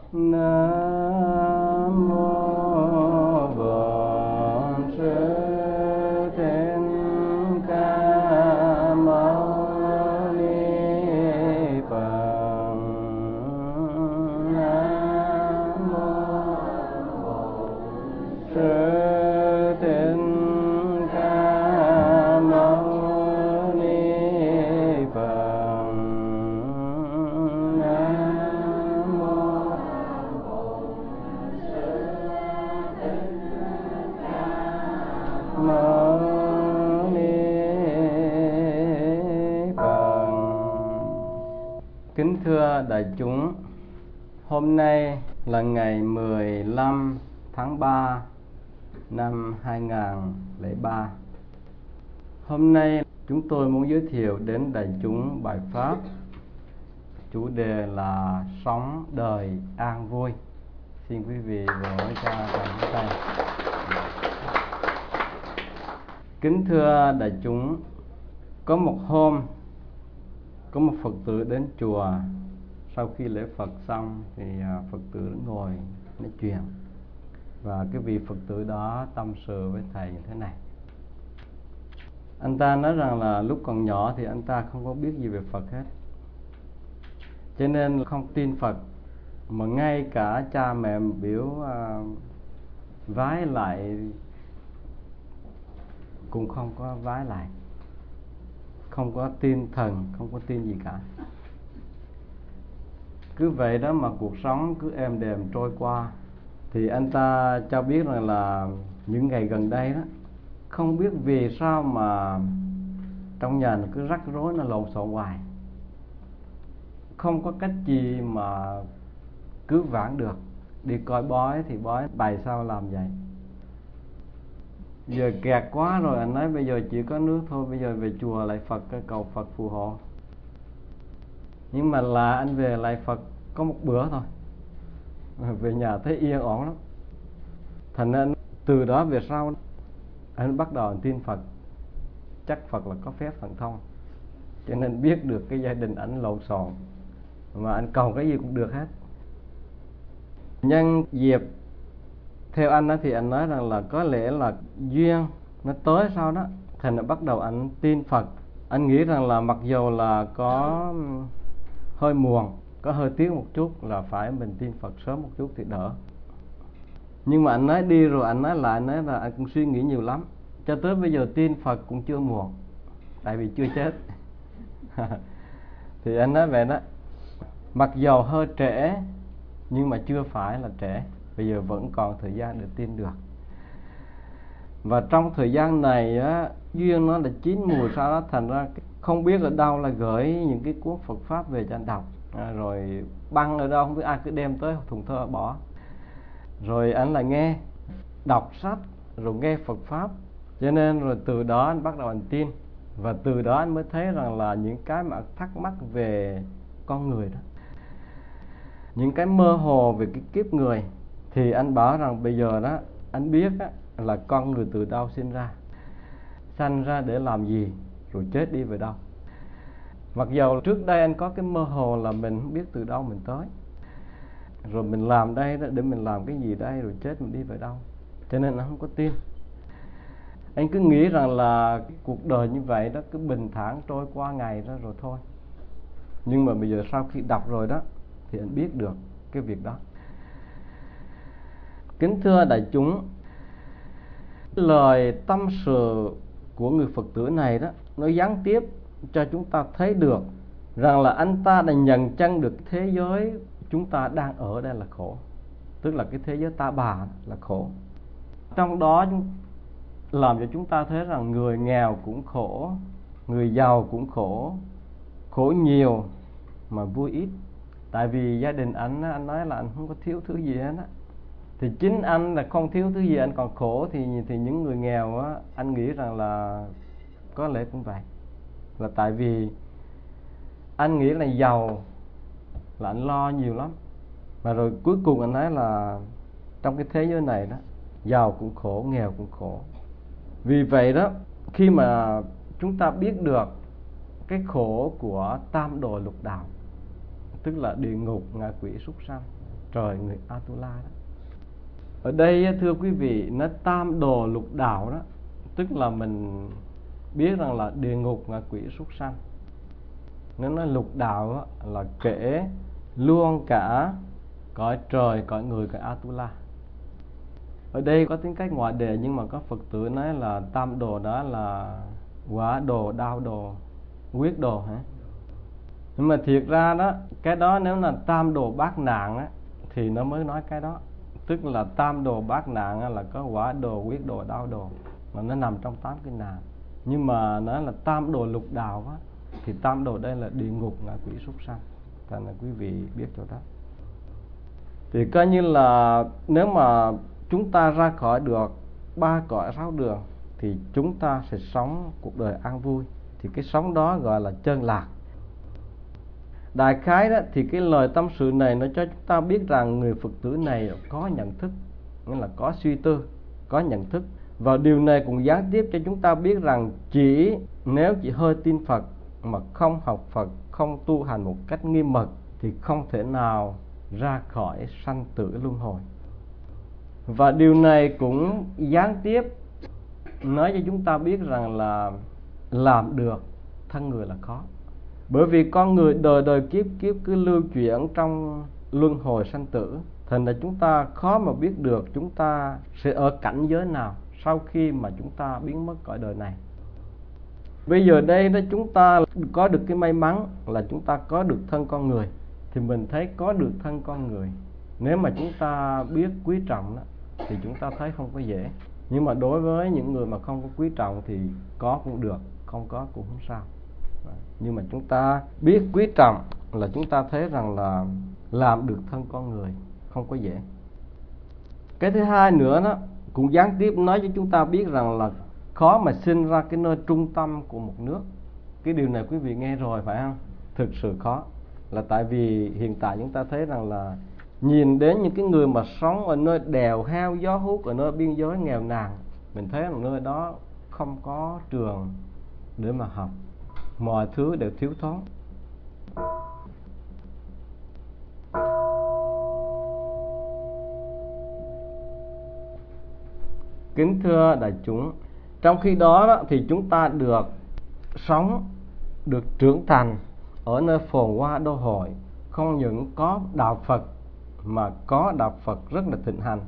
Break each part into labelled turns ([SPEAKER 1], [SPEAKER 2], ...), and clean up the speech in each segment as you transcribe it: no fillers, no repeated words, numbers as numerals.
[SPEAKER 1] Nam mô Bổn Sư Thích Ca Mâu Ni Phật. Nam mô Bổn Sư Thích Ca Mâu Ni Phật. Nam mô Mâu Ni Phật. Kính thưa đại chúng, hôm nay là ngày 15 tháng 3 năm 2003. Hôm nay chúng tôi muốn giới thiệu đến đại chúng bài pháp chủ đề là sống đời an vui. Xin quý vị vỗ cho bàn tay. Kính thưa đại chúng, có một hôm có một Phật tử đến chùa. Sau khi lễ Phật xong thì Phật tử ngồi nói chuyện, và cái vị Phật tử đó tâm sự với thầy như thế này. Anh ta nói rằng là lúc còn nhỏ thì anh ta không có biết gì về Phật hết, cho nên không tin Phật, mà ngay cả cha mẹ biểu vái lại cũng không có vái lại, không có tin thần, không có tin gì cả. Cứ vậy đó mà cuộc sống cứ êm đềm trôi qua. Thì anh ta cho biết rằng là những ngày gần đây đó, không biết vì sao mà trong nhà nó cứ rắc rối, nó lộn xộn hoài, không có cách gì mà cứu vãn được. Đi coi bói thì bói bày sao làm vậy. Giờ kẹt quá rồi, anh nói bây giờ chỉ có nước thôi, bây giờ về chùa lại Phật, cầu Phật phù hộ. Nhưng mà là anh về lại Phật có một bữa thôi, về nhà thấy yên ổn lắm. Thành nên từ đó về sau anh bắt đầu tin Phật. Chắc Phật là có phép thần thông, cho nên biết được cái gia đình anh lộn xộn, mà anh cầu cái gì cũng được hết. Nhân dịp theo anh đó, thì anh nói rằng là có lẽ là duyên nó tới sau đó, thành là bắt đầu anh tin Phật. Anh nghĩ rằng là mặc dù là có hơi muộn, có hơi tiếc một chút, là phải mình tin Phật sớm một chút thì đỡ. Nhưng mà anh nói đi rồi anh nói lại, anh nói là anh cũng suy nghĩ nhiều lắm. Cho tới bây giờ tin Phật cũng chưa muộn, tại vì chưa chết. Thì anh nói vậy đó, mặc dù hơi trễ nhưng mà chưa phải là trễ, bây giờ vẫn còn thời gian để tin được. Và trong thời gian này á, duyên nó đã chín mùi, sau đó thành ra không biết ở đâu là gửi những cái cuốn Phật pháp về cho anh đọc, rồi băng ở đâu không biết ai cứ đem tới thùng thơ bỏ. Rồi anh lại nghe, đọc sách, rồi nghe Phật pháp, cho nên rồi từ đó anh bắt đầu anh tin. Và từ đó anh mới thấy rằng là những cái mà thắc mắc về con người đó, những cái mơ hồ về cái kiếp người, thì anh bảo rằng bây giờ đó anh biết đó, là con người từ đâu sinh ra, sanh ra để làm gì, rồi chết đi về đâu. Mặc dù trước đây anh có cái mơ hồ là mình không biết từ đâu mình tới, rồi mình làm đây đó để mình làm cái gì đây, rồi chết mình đi về đâu, cho nên anh không có tin. Anh cứ nghĩ rằng là cuộc đời như vậy đó, cứ bình thản trôi qua ngày đó rồi thôi. Nhưng mà bây giờ sau khi đọc rồi đó, thì anh biết được cái việc đó. Kính thưa đại chúng, lời tâm sự của người Phật tử này đó, nó gián tiếp cho chúng ta thấy được rằng là anh ta đã nhận chân được thế giới chúng ta đang ở đây là khổ. Tức là cái thế giới ta bà là khổ. Trong đó làm cho chúng ta thấy rằng người nghèo cũng khổ, người giàu cũng khổ, khổ nhiều mà vui ít. Tại vì gia đình anh nói là anh không có thiếu thứ gì hết á. Thì chính anh là không thiếu thứ gì, anh còn khổ, thì những người nghèo á, anh nghĩ rằng là có lẽ cũng vậy. Là tại vì anh nghĩ là giàu là anh lo nhiều lắm, mà rồi cuối cùng anh nói là trong cái thế giới này đó, giàu cũng khổ, nghèo cũng khổ. Vì vậy đó, khi mà chúng ta biết được cái khổ của tam đồ lục đạo, tức là địa ngục, ngạ quỷ, súc sanh, trời người Atula đó. Ở đây thưa quý vị, nó tam đồ lục đạo đó, tức là mình biết rằng là địa ngục, ngạ quỷ, súc sanh. Nếu nói lục đạo đó, là kể luôn cả cõi trời, cõi người, cõi Atula. Ở đây có tính cách ngoại đề, nhưng mà có Phật tử nói là tam đồ đó là quả đồ, đau đồ, quyết đồ hả? Nhưng mà thiệt ra đó, cái đó nếu là tam đồ bát nạn á, thì nó mới nói cái đó. Tức là tam đồ bát nạn á, là có quả đồ, quyết đồ, đau đồ, mà nó nằm trong 8 cái nạn. Nhưng mà nói là tam đồ lục đạo á, thì tam đồ đây là địa ngục, ngạ quỷ, súc sanh. Thành là quý vị biết chỗ đó. Thì coi như là nếu mà chúng ta ra khỏi được 3 cõi 6 đường thì chúng ta sẽ sống cuộc đời an vui. Thì cái sống đó gọi là chân lạc. Đại khái đó thì cái lời tâm sự này nó cho chúng ta biết rằng người Phật tử này có nhận thức, nghĩa là có suy tư, có nhận thức. Và điều này cũng gián tiếp cho chúng ta biết rằng nếu chỉ hơi tin Phật mà không học Phật, không tu hành một cách nghiêm mật thì không thể nào ra khỏi sanh tử luân hồi. Và điều này cũng gián tiếp nói cho chúng ta biết rằng là làm được thân người là khó. Bởi vì con người đời đời kiếp kiếp cứ lưu chuyển trong luân hồi sanh tử, thành ra chúng ta khó mà biết được chúng ta sẽ ở cảnh giới nào sau khi mà chúng ta biến mất cõi đời này. Bây giờ đây đó, chúng ta có được cái may mắn là chúng ta có được thân con người. Thì mình thấy có được thân con người, nếu mà chúng ta biết quý trọng đó, thì chúng ta thấy không có dễ. Nhưng mà đối với những người mà không có quý trọng thì có cũng được, không có cũng không sao. Nhưng mà chúng ta biết quý trọng là chúng ta thấy rằng là làm được thân con người không có dễ. Cái thứ hai nữa đó, cũng gián tiếp nói cho chúng ta biết rằng là khó mà sinh ra cái nơi trung tâm của một nước. Cái điều này quý vị nghe rồi phải không? Thực sự khó. Là tại vì hiện tại chúng ta thấy rằng là nhìn đến những cái người mà sống ở nơi đèo heo gió hút, ở nơi biên giới nghèo nàn, mình thấy rằng nơi đó không có trường để mà học, mọi thứ đều thiếu thốn. Kính thưa đại chúng, trong khi đó thì chúng ta được sống, được trưởng thành ở nơi phồn hoa đô hội, không những có đạo Phật mà có đạo Phật rất là thịnh hành.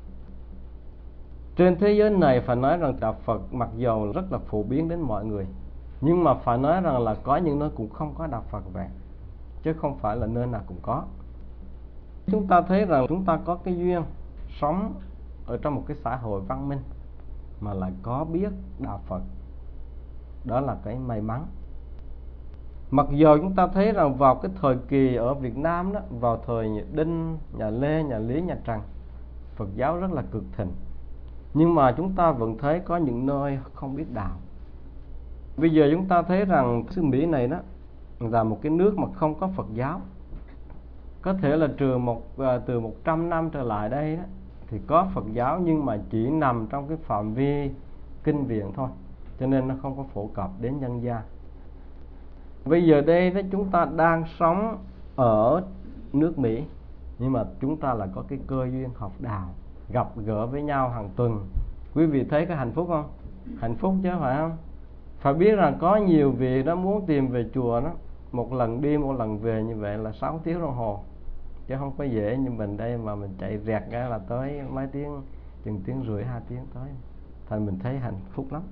[SPEAKER 1] Trên thế giới này phải nói rằng đạo Phật mặc dầu rất là phổ biến đến mọi người, nhưng mà phải nói rằng là có những nơi cũng không có đạo Phật vậy, chứ không phải là nơi nào cũng có. Chúng ta thấy rằng chúng ta có cái duyên sống ở trong một cái xã hội văn minh mà lại có biết đạo Phật, đó là cái may mắn. Mặc dù chúng ta thấy rằng vào cái thời kỳ ở Việt Nam đó, vào thời nhà Đinh, nhà Lê, nhà Lý, nhà Trần, Phật giáo rất là cực thịnh, nhưng mà chúng ta vẫn thấy có những nơi không biết đạo. Bây giờ chúng ta thấy rằng xứ Mỹ này đó là một cái nước mà không có Phật giáo. Có thể là từ 100 năm trở lại đây đó, thì có Phật giáo nhưng mà chỉ nằm trong cái phạm vi kinh viện thôi, cho nên nó không có phổ cập đến nhân gian. Bây giờ đây đó, chúng ta đang sống ở nước Mỹ, nhưng mà chúng ta là có cái cơ duyên học đạo, gặp gỡ với nhau hàng tuần. Quý vị thấy cái hạnh phúc không? Hạnh phúc chứ phải không? Phải biết rằng có nhiều vị nó muốn tìm về chùa đó, một lần đi một lần về như vậy là 6 tiếng đồng hồ, chứ không có dễ như mình đây mà mình chạy rẹt ra là tới mấy tiếng, chừng tiếng rưỡi 2 tiếng tới. Thành mình thấy hạnh phúc lắm.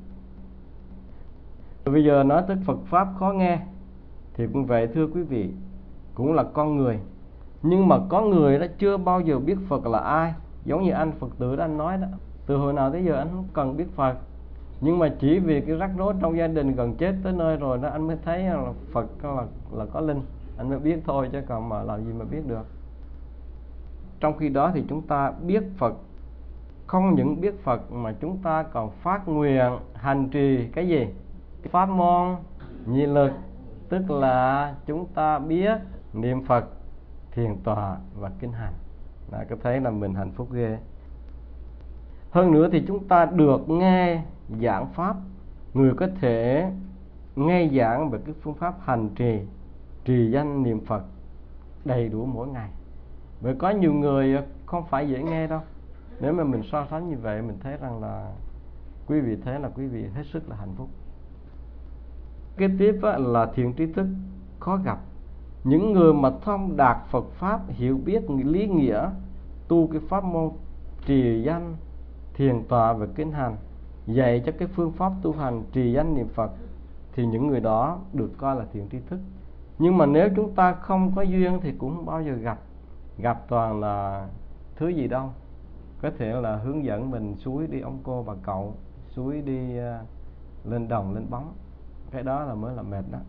[SPEAKER 1] Bây giờ nói tới Phật Pháp khó nghe thì cũng vậy thưa quý vị, cũng là con người. Nhưng mà có người đó chưa bao giờ biết Phật là ai. Giống như anh Phật tử đó, anh nói đó, từ hồi nào tới giờ anh không cần biết Phật, nhưng mà chỉ vì cái rắc rối trong gia đình gần chết tới nơi rồi đó, anh mới thấy là Phật là có linh, anh mới biết thôi, chứ còn mà làm gì mà biết được. Trong khi đó thì chúng ta biết Phật, không những biết Phật mà chúng ta còn phát nguyện hành trì cái gì? Pháp môn nhị lực, tức là chúng ta biết niệm Phật, thiền tọa và kinh hành. Có thấy là mình hạnh phúc ghê. Hơn nữa thì chúng ta được nghe giảng Pháp, người có thể nghe giảng về cái phương pháp hành trì, trì danh niệm Phật đầy đủ mỗi ngày. Bởi có nhiều người không phải dễ nghe đâu. Nếu mà mình so sánh như vậy, mình thấy rằng là quý vị thấy là quý vị hết sức là hạnh phúc. Kế tiếp là thiện tri thức khó gặp. Những người mà thông đạt Phật Pháp, hiểu biết lý nghĩa, tu cái pháp môn trì danh, thiền tọa và kinh hành, dạy cho cái phương pháp tu hành trì danh niệm Phật, thì những người đó được coi là thiện tri thức. Nhưng mà nếu chúng ta không có duyên thì cũng không bao giờ gặp toàn là thứ gì đâu. Có thể là hướng dẫn mình suối đi ông cô bà cậu, suối đi lên đồng lên bóng. Cái đó là mới là mệt đó.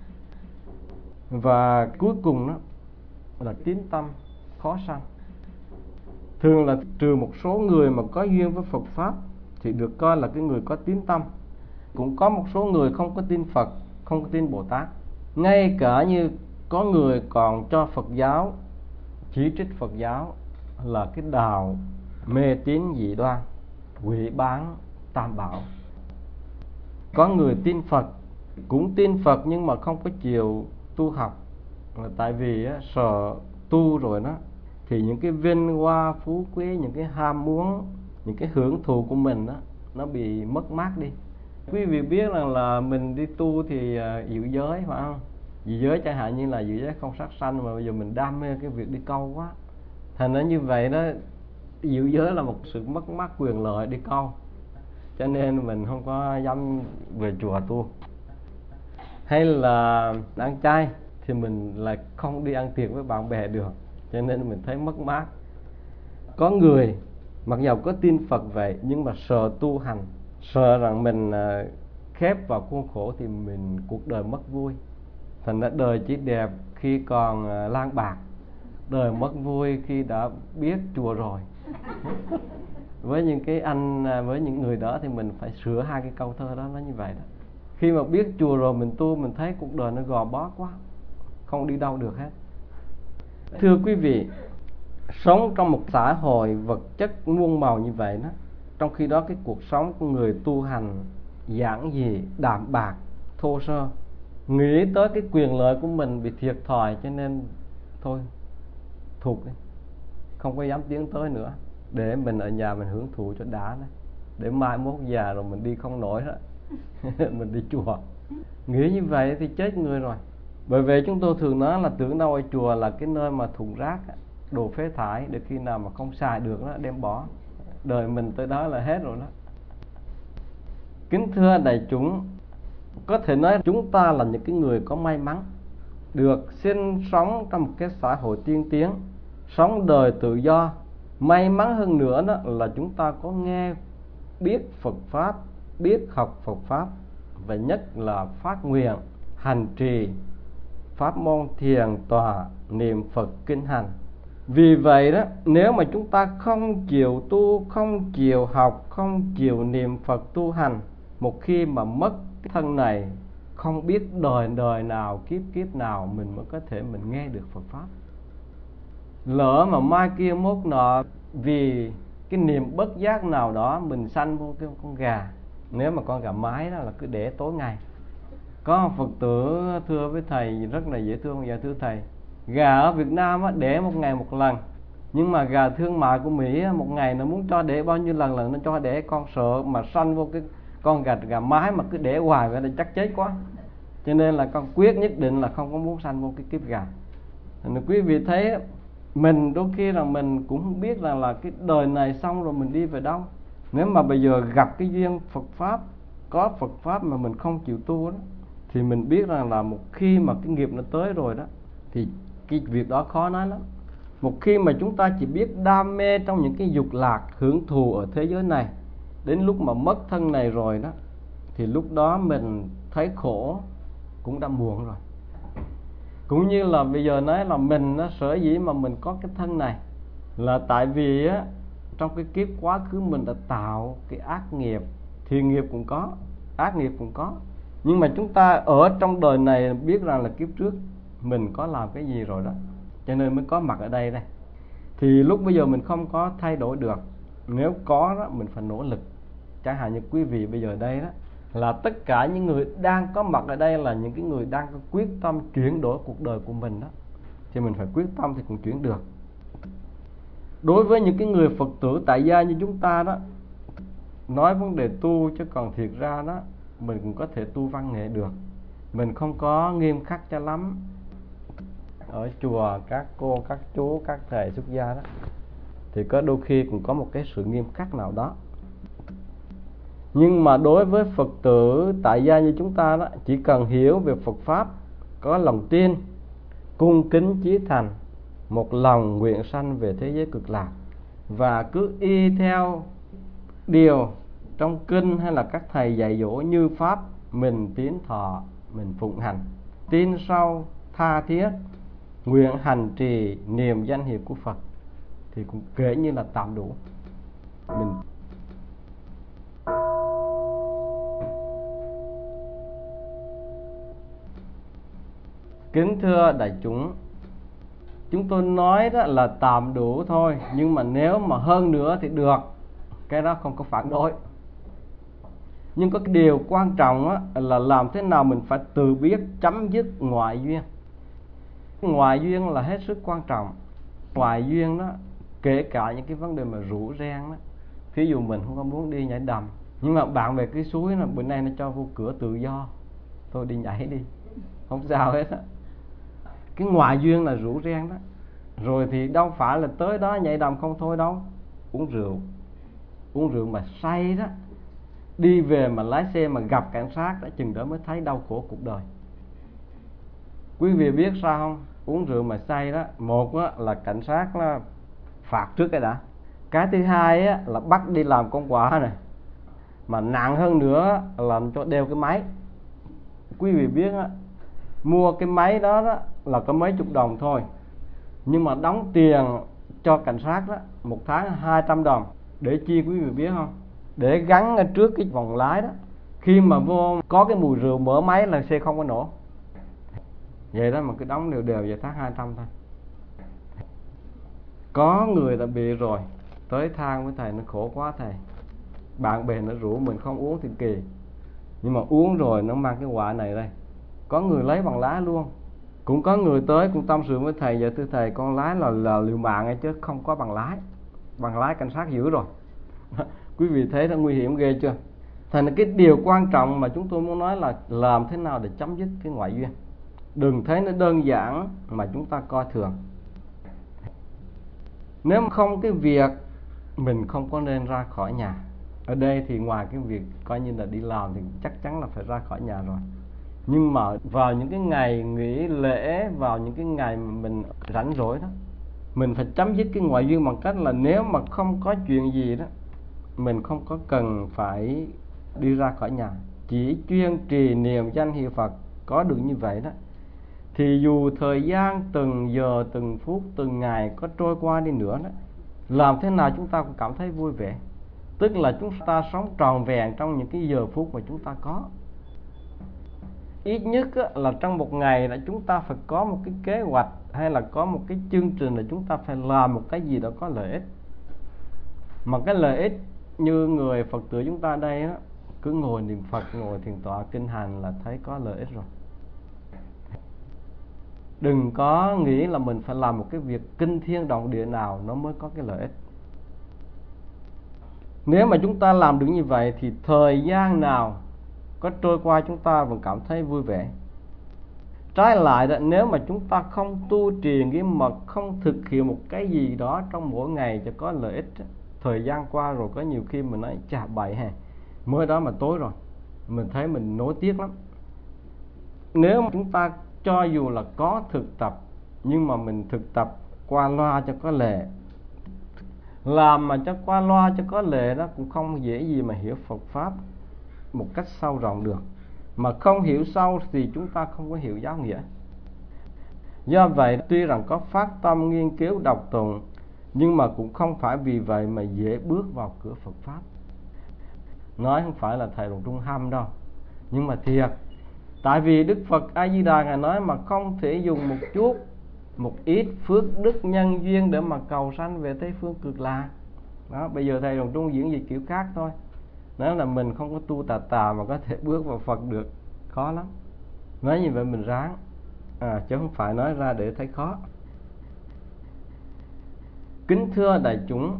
[SPEAKER 1] Và cuối cùng đó là tín tâm khó sanh. Thường là trừ một số người mà có duyên với Phật Pháp thì được coi là cái người có tín tâm. Cũng có một số người không có tin Phật, không có tin Bồ Tát. Ngay cả như có người còn cho Phật giáo, chỉ trích Phật giáo là cái đạo mê tín dị đoan, hủy bán tam bảo. Có người tin Phật, cũng tin Phật nhưng mà không có chịu tu học, là tại vì sợ tu rồi đó thì những cái vinh hoa phú quý, những cái ham muốn, những cái hưởng thụ của mình đó, nó bị mất mát đi. Quý vị biết rằng là mình đi tu thì giữ giới phải không? Giữ giới chẳng hạn như là giữ giới không sát sanh, mà bây giờ mình đam mê cái việc đi câu quá, thành ra như vậy đó, giữ giới là một sự mất mát quyền lợi đi câu, cho nên mình không có dám về chùa tu. Hay là ăn chay thì mình lại không đi ăn tiệc với bạn bè được, cho nên mình thấy mất mát. Có người mặc dầu có tin Phật vậy nhưng mà sợ tu hành, sợ rằng mình khép vào khuôn khổ thì cuộc đời mất vui. Thành ra đời chỉ đẹp khi còn lang bạc, đời mất vui khi đã biết chùa rồi. Với những người đó thì mình phải sửa hai cái câu thơ đó, nó như vậy đó. Khi mà biết chùa rồi mình tu, mình thấy cuộc đời nó gò bó quá, không đi đâu được hết. Thưa quý vị, sống trong một xã hội vật chất muôn màu như vậy đó, trong khi đó cái cuộc sống của người tu hành giản dị, đạm bạc, thô sơ, nghĩ tới cái quyền lợi của mình bị thiệt thòi, cho nên thôi thục đi, không có dám tiến tới nữa, để mình ở nhà mình hưởng thụ cho đã đó, để mai mốt già rồi mình đi không nổi đó mình đi chùa. Nghĩ như vậy thì chết người rồi. Bởi vậy chúng tôi thường nói là tưởng đâu ở chùa là cái nơi mà thùng rác, đồ phế thải, để khi nào mà không xài được đó đem bỏ. Đời mình tới đó là hết rồi đó. Kính thưa đại chúng, có thể nói chúng ta là những cái người có may mắn được sinh sống trong một cái xã hội tiên tiến, sống đời tự do. May mắn hơn nữa đó là chúng ta có nghe biết Phật Pháp, biết học Phật Pháp, và nhất là phát nguyện hành trì pháp môn thiền tọa niệm Phật kinh hành. Vì vậy đó, nếu mà chúng ta không chịu tu, không chịu học, không chịu niệm Phật tu hành, một khi mà mất cái thân này, không biết đời nào, kiếp nào mình mới có thể mình nghe được Phật Pháp. Lỡ mà mai kia mốt nọ vì cái niềm bất giác nào đó mình sanh vô cái con gà, nếu mà con gà mái đó là cứ để tối ngày. Có một Phật tử thưa với thầy rất là dễ thương. Dạ thưa thầy, gà ở Việt Nam để một ngày một lần, nhưng mà gà thương mại của Mỹ một ngày nó muốn cho để bao nhiêu lần là nó cho để. Con sợ mà sanh vô cái con gà mái mà cứ để hoài vậy là chắc chết quá, cho nên là con quyết nhất định là không có muốn sanh vô cái kiếp gà. Nên quý vị thấy mình đôi khi là mình cũng không biết rằng là cái đời này xong rồi mình đi về đâu. Nếu mà bây giờ gặp cái duyên Phật Pháp, có Phật Pháp mà mình không chịu tu đó, thì mình biết rằng là một khi mà cái nghiệp nó tới rồi đó, thì cái việc đó khó nói lắm. Một khi mà chúng ta chỉ biết đam mê trong những cái dục lạc, hưởng thụ ở thế giới này, đến lúc mà mất thân này rồi đó, thì lúc đó mình thấy khổ cũng đã muộn rồi. Cũng như là bây giờ nói là mình sở dĩ mà mình có cái thân này là tại vì trong cái kiếp quá khứ mình đã tạo cái ác nghiệp. Thiện nghiệp cũng có, ác nghiệp cũng có. Nhưng mà chúng ta ở trong đời này biết rằng là kiếp trước mình có làm cái gì rồi đó, cho nên mới có mặt ở đây. Thì lúc bây giờ mình không có thay đổi được. Nếu có đó, mình phải nỗ lực. Chẳng hạn như quý vị bây giờ đây đó, là tất cả những người đang có mặt ở đây là những cái người đang có quyết tâm chuyển đổi cuộc đời của mình đó, thì mình phải quyết tâm thì cũng chuyển được. Đối với những cái người Phật tử tại gia như chúng ta đó, nói vấn đề tu chứ còn thiệt ra đó mình cũng có thể tu văn nghệ được. Mình không có nghiêm khắc cho lắm. Ở chùa các cô, các chú, các thầy xuất gia đó thì có đôi khi cũng có một cái sự nghiêm khắc nào đó. Nhưng mà đối với Phật tử tại gia như chúng ta đó, chỉ cần hiểu về Phật Pháp, có lòng tin, cung kính chí thành, một lòng nguyện sanh về thế giới cực lạc, và cứ y theo điều trong kinh hay là các thầy dạy dỗ như Pháp, mình tín thọ, mình phụng hành, tin sâu, tha thiết, nguyện hành trì niệm danh hiệu của Phật, thì cũng kể như là tạm đủ. Mình kính thưa đại chúng, chúng tôi nói đó là tạm đủ thôi, nhưng mà nếu mà hơn nữa thì được, cái đó không có phản đối. Nhưng có cái điều quan trọng á, là làm thế nào mình phải tự biết chấm dứt ngoại duyên. Ngoại duyên là hết sức quan trọng. Ngoại duyên đó, kể cả những cái vấn đề mà rủ ren đó. Ví dụ mình không có muốn đi nhảy đầm, nhưng mà bạn về cái suối bữa nay nó cho vô cửa tự do, thôi đi nhảy đi, không sao hết á. Cái ngoại duyên là rủ ren đó. Rồi thì đâu phải là tới đó nhảy đầm không thôi đâu. Uống rượu mà say đó, đi về mà lái xe mà gặp cảnh sát đó, chừng đó mới thấy đau khổ cuộc đời. Quý vị biết sao không? Uống rượu mà say đó, một á, là cảnh sát nó phạt trước cái đã. Cái thứ hai á, là bắt đi làm công quả này. Mà nặng hơn nữa là làm cho đeo cái máy. Quý vị biết á, mua cái máy đó, là có mấy chục đồng thôi, nhưng mà đóng tiền cho cảnh sát đó, một tháng 200 đồng. Để chi quý vị biết không? Để gắn ở trước cái vòng lái đó. Khi mà vô có cái mùi rượu mở máy là xe không có nổ. Vậy đó mà cứ đóng đều vậy, tháng 200 thôi. Có người đã bị rồi, tới than với thầy, nó khổ quá thầy, bạn bè nó rủ mình không uống thì kỳ, nhưng mà uống rồi nó mang cái họa này đây. Có người lấy bằng lá luôn. Cũng có người tới cũng tâm sự với thầy, dạ thưa thầy, con lái là liều mạng ấy chứ không có bằng lái. Bằng lái cảnh sát giữ rồi. Quý vị thấy nó nguy hiểm ghê chưa? Thành cái điều quan trọng mà chúng tôi muốn nói là làm thế nào để chấm dứt cái ngoại duyên. Đừng thấy nó đơn giản mà chúng ta coi thường. Nếu mà không cái việc, mình không có nên ra khỏi nhà. Ở đây thì ngoài cái việc coi như là đi làm thì chắc chắn là phải ra khỏi nhà rồi. Nhưng mà vào những cái ngày nghỉ lễ, vào những cái ngày mà mình rảnh rỗi đó, mình phải chấm dứt cái ngoại duyên bằng cách là nếu mà không có chuyện gì đó, mình không có cần phải đi ra khỏi nhà, chỉ chuyên trì niệm danh hiệu Phật. Có được như vậy đó, thì dù thời gian từng giờ, từng phút, từng ngày có trôi qua đi nữa đó, làm thế nào chúng ta cũng cảm thấy vui vẻ. Tức là chúng ta sống trọn vẹn trong những cái giờ phút mà chúng ta có. Ít nhất là trong một ngày là chúng ta phải có một cái kế hoạch, hay là có một cái chương trình là chúng ta phải làm một cái gì đó có lợi ích. Mà cái lợi ích như người Phật tử chúng ta đây đó, cứ ngồi niệm Phật, ngồi thiền tọa kinh hành là thấy có lợi ích rồi. Đừng có nghĩ là mình phải làm một cái việc kinh thiên động địa nào nó mới có cái lợi ích. Nếu mà chúng ta làm được như vậy thì thời gian nào có trôi qua chúng ta vẫn cảm thấy vui vẻ. Trái lại đó, nếu mà chúng ta không tu trì nghiêm mật, không thực hiện một cái gì đó trong mỗi ngày cho có lợi ích, thời gian qua rồi có nhiều khi mình nói chà bậy hè, mới đó mà tối rồi, mình thấy mình nối tiếc lắm. Nếu mà chúng ta cho dù là có thực tập, nhưng mà mình thực tập qua loa cho có lệ, làm mà cho qua loa cho có lệ đó, cũng không dễ gì mà hiểu Phật Pháp một cách sâu rộng được. Mà không hiểu sâu thì chúng ta không có hiểu giáo nghĩa. Do vậy tuy rằng có phát tâm nghiên cứu đọc tụng, nhưng mà cũng không phải vì vậy mà dễ bước vào cửa Phật Pháp. Nói không phải là thầy Đồng Trung hăm đâu, nhưng mà thiệt. Tại vì Đức Phật A Di Đà Ngài nói mà không thể dùng một chút, một ít phước đức nhân duyên để mà cầu sanh về Tây Phương Cực Lạc. Đó, bây giờ thầy Đồng Trung diễn gì kiểu khác thôi. Nói là mình không có tu tà mà có thể bước vào Phật được, khó lắm. Nói như vậy mình ráng, chứ không phải nói ra để thấy khó. Kính thưa đại chúng,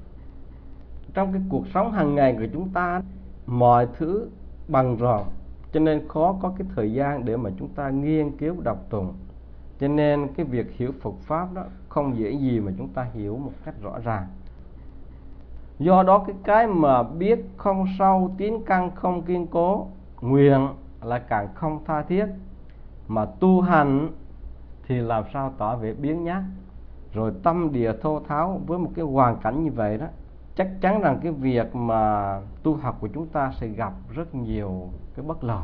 [SPEAKER 1] trong cái cuộc sống hàng ngày của chúng ta, mọi thứ bận rộn, cho nên khó có cái thời gian để mà chúng ta nghiên cứu đọc tụng. Cho nên cái việc hiểu Phật Pháp đó không dễ gì mà chúng ta hiểu một cách rõ ràng. Do đó cái mà biết không sâu, tín căn không kiên cố, nguyện là càng không tha thiết, mà tu hành thì làm sao tỏ vẻ biếng nhác, rồi tâm địa thô tháo. Với một cái hoàn cảnh như vậy đó, chắc chắn rằng cái việc mà tu học của chúng ta sẽ gặp rất nhiều cái bất lợi.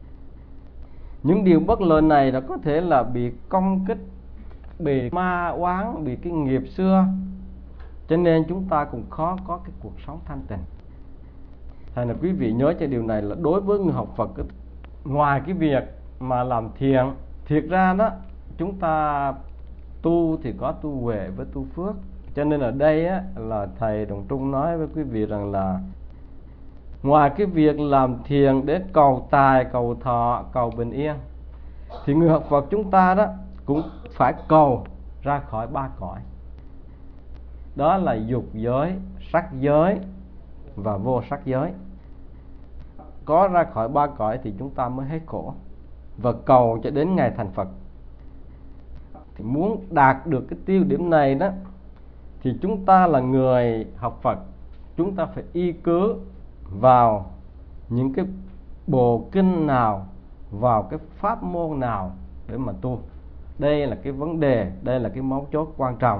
[SPEAKER 1] Những điều bất lợi này là có thể là bị công kích, bị ma oán, bị cái nghiệp xưa, cho nên chúng ta cũng khó có cái cuộc sống thanh tịnh. Thành là quý vị nhớ cho điều này là đối với người học Phật, ngoài cái việc mà làm thiện, thiệt ra đó chúng ta tu thì có tu huệ với tu phước. Cho nên ở đây á, là thầy Đồng Trung nói với quý vị rằng là ngoài cái việc làm thiện để cầu tài, cầu thọ, cầu bình yên, thì người học Phật chúng ta đó cũng phải cầu ra khỏi ba cõi. Đó là dục giới, sắc giới và vô sắc giới. Có ra khỏi ba cõi thì chúng ta mới hết khổ, và cầu cho đến ngày thành Phật. Thì muốn đạt được cái tiêu điểm này đó, thì chúng ta là người học Phật, chúng ta phải y cứ vào những cái bộ kinh nào, vào cái pháp môn nào để mà tu. Đây là cái vấn đề, đây là cái mấu chốt quan trọng.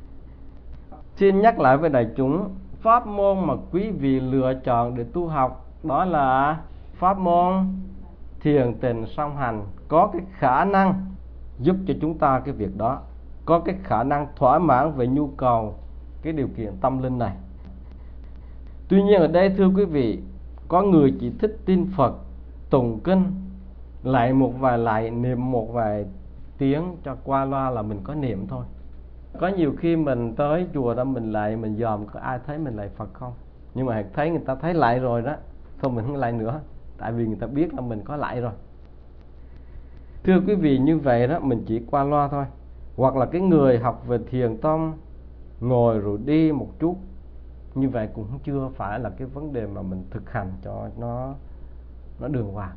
[SPEAKER 1] Xin nhắc lại với đại chúng, pháp môn mà quý vị lựa chọn để tu học đó là pháp môn thiền tịnh song hành, có cái khả năng giúp cho chúng ta cái việc đó, có cái khả năng thỏa mãn về nhu cầu, cái điều kiện tâm linh này. Tuy nhiên ở đây thưa quý vị, có người chỉ thích tin Phật, tụng kinh, lại một vài lại, niệm một vài tiếng cho qua loa là mình có niệm thôi. Có nhiều khi mình tới chùa đó mình lại, mình dòm có ai thấy mình lại Phật không, nhưng mà thấy người ta thấy lại rồi đó, thôi mình không lại nữa, tại vì người ta biết là mình có lại rồi. Thưa quý vị, như vậy đó mình chỉ qua loa thôi. Hoặc là cái người học về thiền tông, ngồi rồi đi một chút, như vậy cũng chưa phải là cái vấn đề mà mình thực hành cho nó đường hoàng.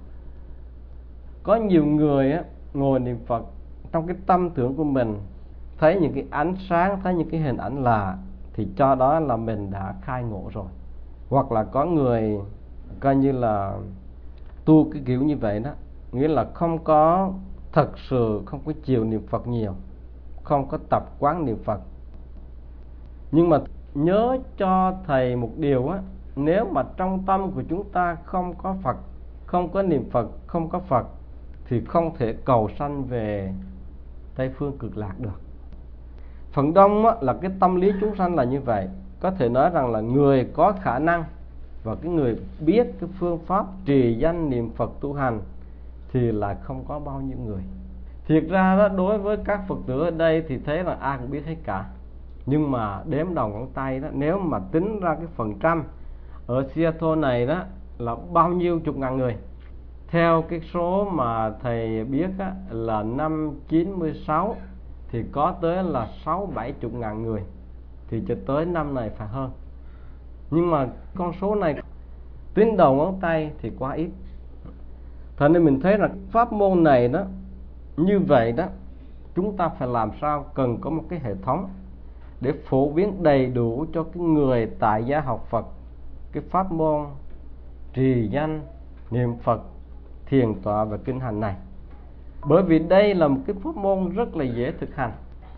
[SPEAKER 1] Có nhiều người á, ngồi niệm Phật, trong cái tâm tưởng của mình thấy những cái ánh sáng, thấy những cái hình ảnh lạ, thì cho đó là mình đã khai ngộ rồi. Hoặc là có người coi như là tu cái kiểu như vậy đó, nghĩa là không có thật sự, không có chiều niệm Phật nhiều, không có tập quán niệm Phật. Nhưng mà nhớ cho thầy một điều á, nếu mà trong tâm của chúng ta không có Phật, không có niệm Phật, không có Phật, thì không thể cầu sanh về Tây phương cực lạc được. Phần đông á, là cái tâm lý chúng sanh là như vậy. Có thể nói rằng là người có khả năng và cái người biết cái phương pháp trì danh niệm Phật tu hành thì là không có bao nhiêu người. Thiệt ra đó, đối với các Phật tử ở đây thì thấy là ai cũng biết hết cả. Nhưng mà đếm đầu ngón tay đó, nếu mà tính ra cái phần trăm ở Seattle này đó là bao nhiêu chục ngàn người. Theo cái số mà thầy biết á, là năm 96 thì có tới là 6-7 chục ngàn người, thì cho tới năm này phải hơn. Nhưng mà con số này tính đầu ngón tay thì quá ít. Thế nên mình thấy là pháp môn này đó, như vậy đó, chúng ta phải làm sao cần có một cái hệ thống để phổ biến đầy đủ cho cái người tại gia học Phật cái pháp môn trì danh, niệm Phật, thiền tọa và kinh hành này. Bởi vì đây là một cái pháp môn rất là dễ thực hành.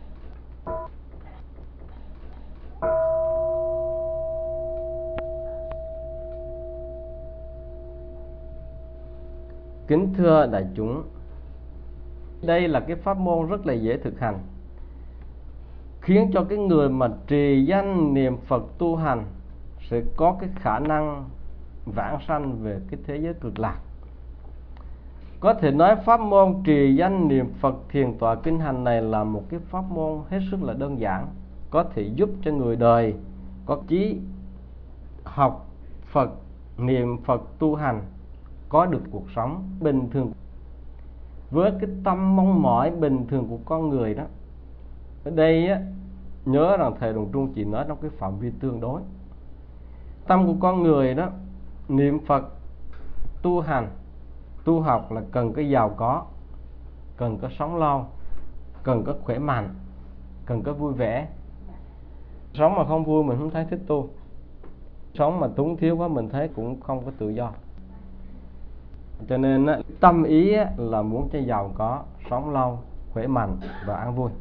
[SPEAKER 1] Kính thưa đại chúng, đây là cái pháp môn rất là dễ thực hành, khiến cho cái người mà trì danh niệm Phật tu hành sẽ có cái khả năng vãng sanh về cái thế giới cực lạc. Có thể nói pháp môn trì danh niệm Phật thiền tọa kinh hành này là một cái pháp môn hết sức là đơn giản, có thể giúp cho người đời có chí học Phật, niệm Phật tu hành, có được cuộc sống bình thường với cái tâm mong mỏi bình thường của con người đó. Ở đây á, nhớ rằng thầy Đồng Trung chỉ nói trong cái phạm vi tương đối. Tâm của con người đó, niệm Phật, tu hành, tu học là cần cái giàu có, cần có sống lâu, cần có khỏe mạnh, cần có vui vẻ. Sống mà không vui mình không thấy thích tu. Sống mà túng thiếu quá mình thấy cũng không có tự do. Cho nên tâm ý là muốn cho giàu có, sống lâu, khỏe mạnh và an vui.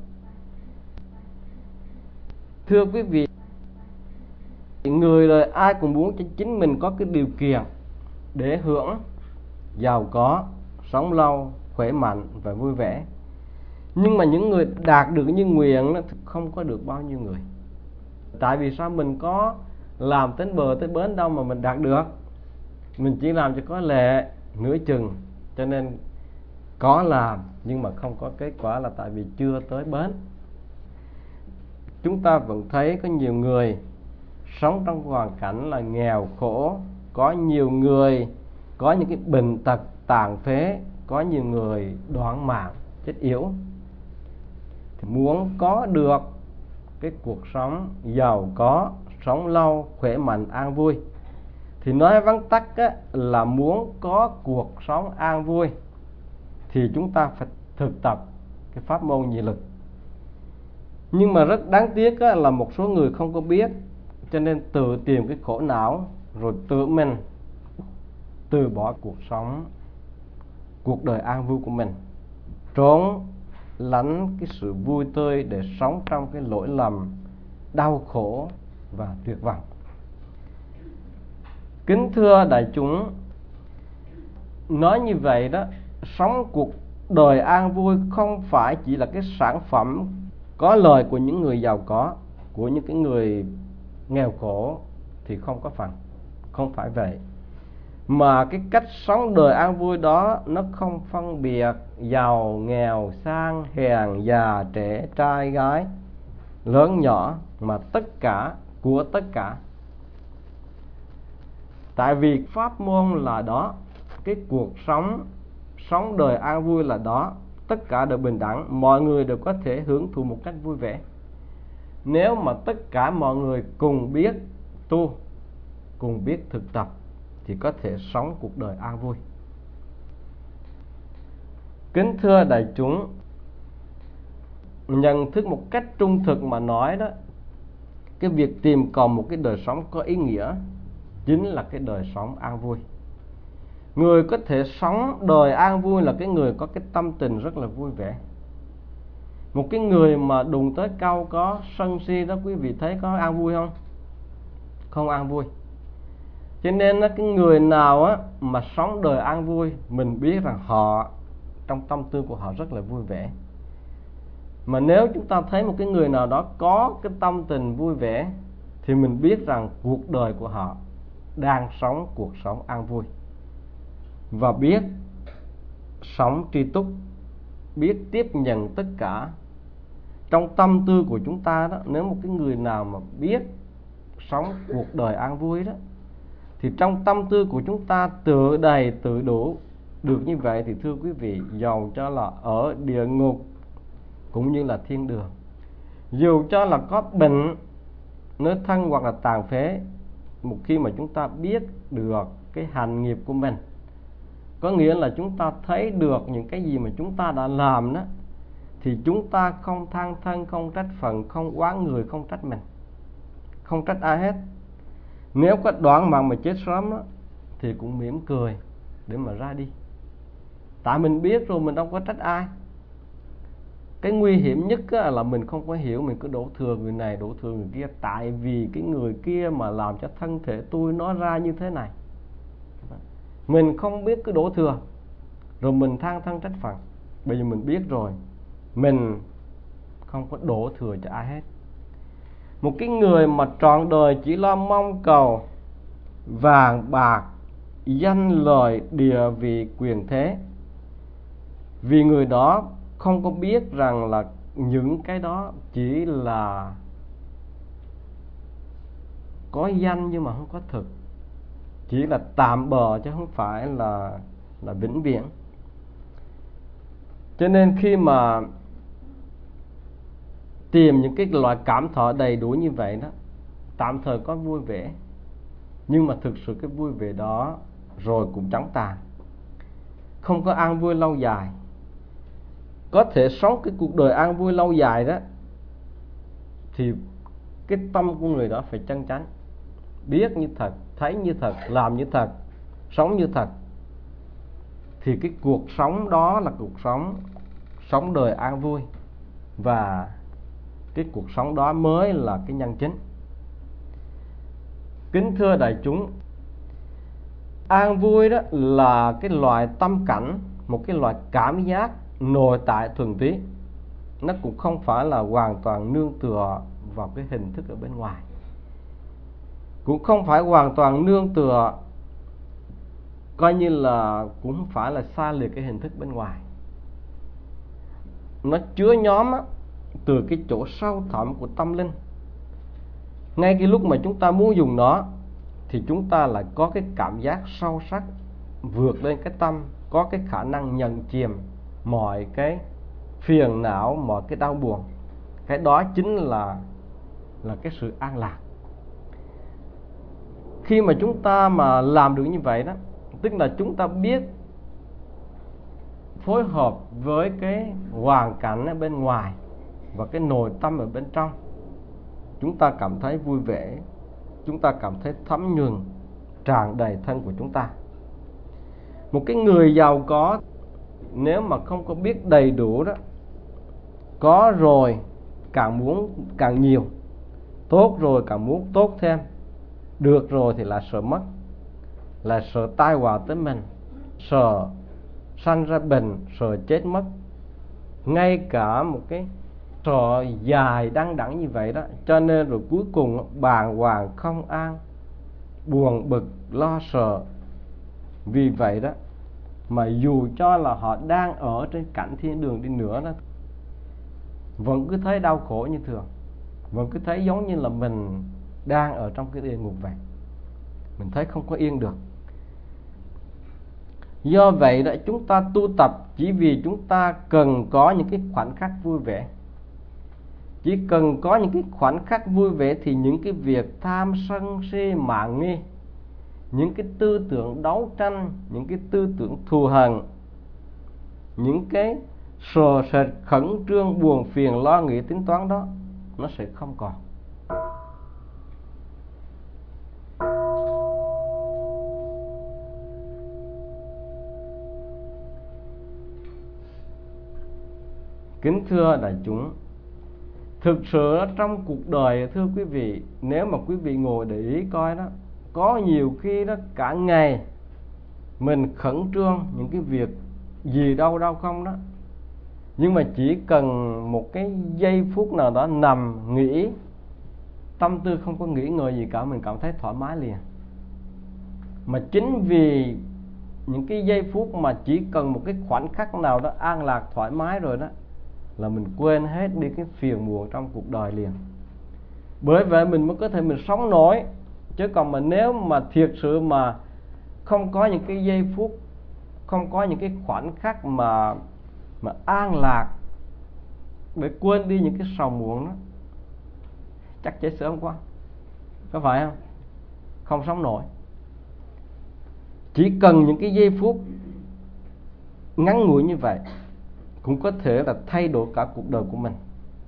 [SPEAKER 1] Thưa quý vị, người đời ai cũng muốn cho chính mình có cái điều kiện để hưởng giàu có, sống lâu, khỏe mạnh và vui vẻ. Nhưng mà những người đạt được như nguyện không có được bao nhiêu người. Tại vì sao? Mình có làm đến bờ tới bến đâu mà mình đạt được. Mình chỉ làm cho có lệ, nửa chừng. Cho nên có làm nhưng mà không có kết quả là tại vì chưa tới bến. Chúng ta vẫn thấy có nhiều người sống trong hoàn cảnh là nghèo khổ, có nhiều người có những cái bệnh tật tàn phế, có nhiều người đoạn mạng, chết yểu. Thì muốn có được cái cuộc sống giàu có, sống lâu, khỏe mạnh, an vui, thì nói vắn tắt là muốn có cuộc sống an vui thì chúng ta phải thực tập cái pháp môn nhị lực. Nhưng mà rất đáng tiếc là một số người không có biết, cho nên tự tìm cái khổ não, rồi tự mình từ bỏ cuộc sống, cuộc đời an vui của mình, trốn lánh cái sự vui tươi để sống trong cái lỗi lầm, đau khổ và tuyệt vọng. Kính thưa đại chúng, nói như vậy đó, sống cuộc đời an vui không phải chỉ là cái sản phẩm có lời của những người giàu có, của những cái người nghèo khổ thì không có phần. Không phải vậy. Mà cái cách sống đời an vui đó nó không phân biệt giàu, nghèo, sang, hèn, già, trẻ, trai, gái, lớn nhỏ, mà tất cả của tất cả. Tại vì pháp môn là đó, cái cuộc sống đời an vui là đó, tất cả đều bình đẳng, mọi người đều có thể hưởng thụ một cách vui vẻ. Nếu mà tất cả mọi người cùng biết tu, cùng biết thực tập thì có thể sống cuộc đời an vui. Kính thưa đại chúng, nhận thức một cách trung thực mà nói đó, cái việc tìm cầu một cái đời sống có ý nghĩa chính là cái đời sống an vui. Người có thể sống đời an vui là cái người có cái tâm tình rất là vui vẻ. Một cái người mà đụng tới câu có sân si đó, quý vị thấy có an vui không? Không an vui. Cho nên cái người nào mà sống đời an vui, mình biết rằng họ trong tâm tư của họ rất là vui vẻ. Mà nếu chúng ta thấy một cái người nào đó có cái tâm tình vui vẻ thì mình biết rằng cuộc đời của họ đang sống cuộc sống an vui, và biết sống tri túc, biết tiếp nhận tất cả. Trong tâm tư của chúng ta đó, nếu một cái người nào mà biết sống cuộc đời an vui đó, thì trong tâm tư của chúng ta tự đầy tự đủ được như vậy, thì thưa quý vị, dầu cho là ở địa ngục cũng như là thiên đường, dù cho là có bệnh nửa thân hoặc là tàn phế, một khi mà chúng ta biết được cái hành nghiệp của mình, có nghĩa là chúng ta thấy được những cái gì mà chúng ta đã làm đó, thì chúng ta không than thân, không trách phận, không oán người, không trách mình, không trách ai hết. Nếu có đoạn mạng mà chết sớm đó, thì cũng mỉm cười để mà ra đi. Tại mình biết rồi, mình đâu có trách ai. Cái nguy hiểm nhất là mình không có hiểu, mình cứ đổ thừa người này, đổ thừa người kia. Tại vì cái người kia mà làm cho thân thể tôi nó ra như thế này, mình không biết, cứ đổ thừa, rồi mình than thân trách phận. Bây giờ mình biết rồi, mình không có đổ thừa cho ai hết. Một cái người mà trọn đời chỉ lo mong cầu vàng bạc, danh lợi, địa vị, quyền thế, vì người đó không có biết rằng là những cái đó chỉ là có danh nhưng mà không có thực, chỉ là tạm bợ chứ không phải là vĩnh viễn. Cho nên khi mà tìm những cái loại cảm thọ đầy đủ như vậy đó, tạm thời có vui vẻ, nhưng mà thực sự cái vui vẻ đó rồi cũng chóng tàn, không có an vui lâu dài. Có thể sống cái cuộc đời an vui lâu dài đó thì cái tâm của người đó phải chân chánh, biết như thật, thấy như thật, làm như thật, sống như thật, thì cái cuộc sống đó là cuộc sống đời an vui, và cái cuộc sống đó mới là cái nhân chính. Kính thưa đại chúng, an vui đó là cái loại tâm cảnh, một cái loại cảm giác nội tại thuần túy. Nó cũng không phải là hoàn toàn nương tựa vào cái hình thức ở bên ngoài, cũng không phải hoàn toàn nương tựa, coi như là cũng không phải là xa lìa cái hình thức bên ngoài. Nó chứa nhóm từ cái chỗ sâu thẳm của tâm linh. Ngay cái lúc mà chúng ta muốn dùng nó thì chúng ta lại có cái cảm giác sâu sắc, vượt lên cái tâm, có cái khả năng nhận chìm mọi cái phiền não, mọi cái đau buồn. Cái đó chính là cái sự an lạc. Khi mà chúng ta mà làm được như vậy đó, tức là chúng ta biết phối hợp với cái hoàn cảnh ở bên ngoài và cái nội tâm ở bên trong. Chúng ta cảm thấy vui vẻ, chúng ta cảm thấy thấm nhuần, tràn đầy thân của chúng ta. Một cái người giàu có, nếu mà không có biết đầy đủ đó, có rồi càng muốn càng nhiều, tốt rồi càng muốn tốt thêm, được rồi thì lại sợ mất, lại sợ tai họa tới mình, sợ sanh ra bệnh, sợ chết mất. Ngay cả một cái sợ dài đăng đẳng như vậy đó, cho nên rồi cuối cùng bàng hoàng không an, buồn bực lo sợ. Vì vậy đó mà dù cho là họ đang ở trên cảnh thiên đường đi nữa đó, vẫn cứ thấy đau khổ như thường, vẫn cứ thấy giống như là mình đang ở trong cái địa ngục vậy. Mình thấy không có yên được. Do vậy đó, chúng ta tu tập chỉ vì chúng ta cần có những cái khoảnh khắc vui vẻ. Chỉ cần có những cái khoảnh khắc vui vẻ thì những cái việc tham sân si mạn nghi, những cái tư tưởng đấu tranh, những cái tư tưởng thù hằn, những cái sợ sệt khẩn trương buồn phiền lo nghĩ tính toán đó, nó sẽ không còn. Kính thưa đại chúng, thực sự trong cuộc đời, thưa quý vị, nếu mà quý vị ngồi để ý coi đó, có nhiều khi đó cả ngày mình khẩn trương những cái việc gì đâu không đó, nhưng mà chỉ cần một cái giây phút nào đó nằm nghỉ, tâm tư không có nghĩ ngợi gì cả, mình cảm thấy thoải mái liền. Mà chính vì những cái giây phút mà chỉ cần một cái khoảnh khắc nào đó an lạc thoải mái rồi đó, là mình quên hết đi cái phiền muộn trong cuộc đời liền. Bởi vậy mình mới có thể mình sống nổi. Chứ còn mà nếu mà thiệt sự mà không có những cái giây phút, không có những cái khoảnh khắc mà an lạc để quên đi những cái sầu muộn đó, chắc chết sớm quá, có phải không? Không sống nổi. Chỉ cần những cái giây phút ngắn ngủi như vậy cũng có thể là thay đổi cả cuộc đời của mình.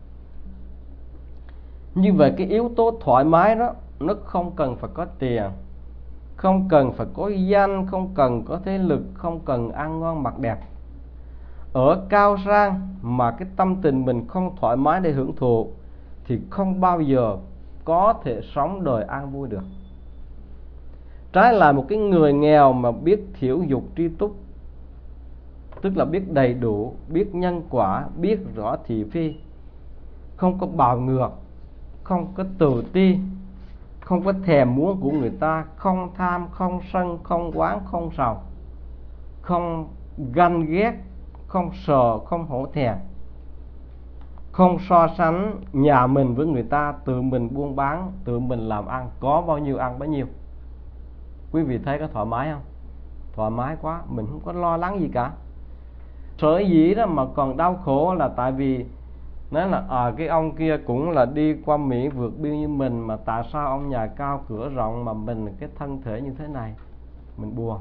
[SPEAKER 1] Như vậy cái yếu tố thoải mái đó, nó không cần phải có tiền, không cần phải có danh, không cần có thế lực, không cần ăn ngon mặc đẹp. Ở cao sang mà cái tâm tình mình không thoải mái để hưởng thụ thì không bao giờ có thể sống đời an vui được. Trái lại một cái người nghèo mà biết thiểu dục tri túc, tức là biết đầy đủ, biết nhân quả, biết rõ thị phi, không có bạo ngược, không có tự ti, không có thèm muốn của người ta, không tham, không sân, không oán, không sầu, không ganh ghét, không sợ, không hổ thẹn, không so sánh nhà mình với người ta, tự mình buôn bán, tự mình làm ăn, có bao nhiêu ăn bấy nhiêu. Quý vị thấy có thoải mái không? Thoải mái quá, mình không có lo lắng gì cả. Sở dĩ đó mà còn đau khổ là tại vì Nói là cái ông kia cũng là đi qua Mỹ vượt biên như mình, mà tại sao ông nhà cao cửa rộng mà mình cái thân thể như thế này, mình buồn.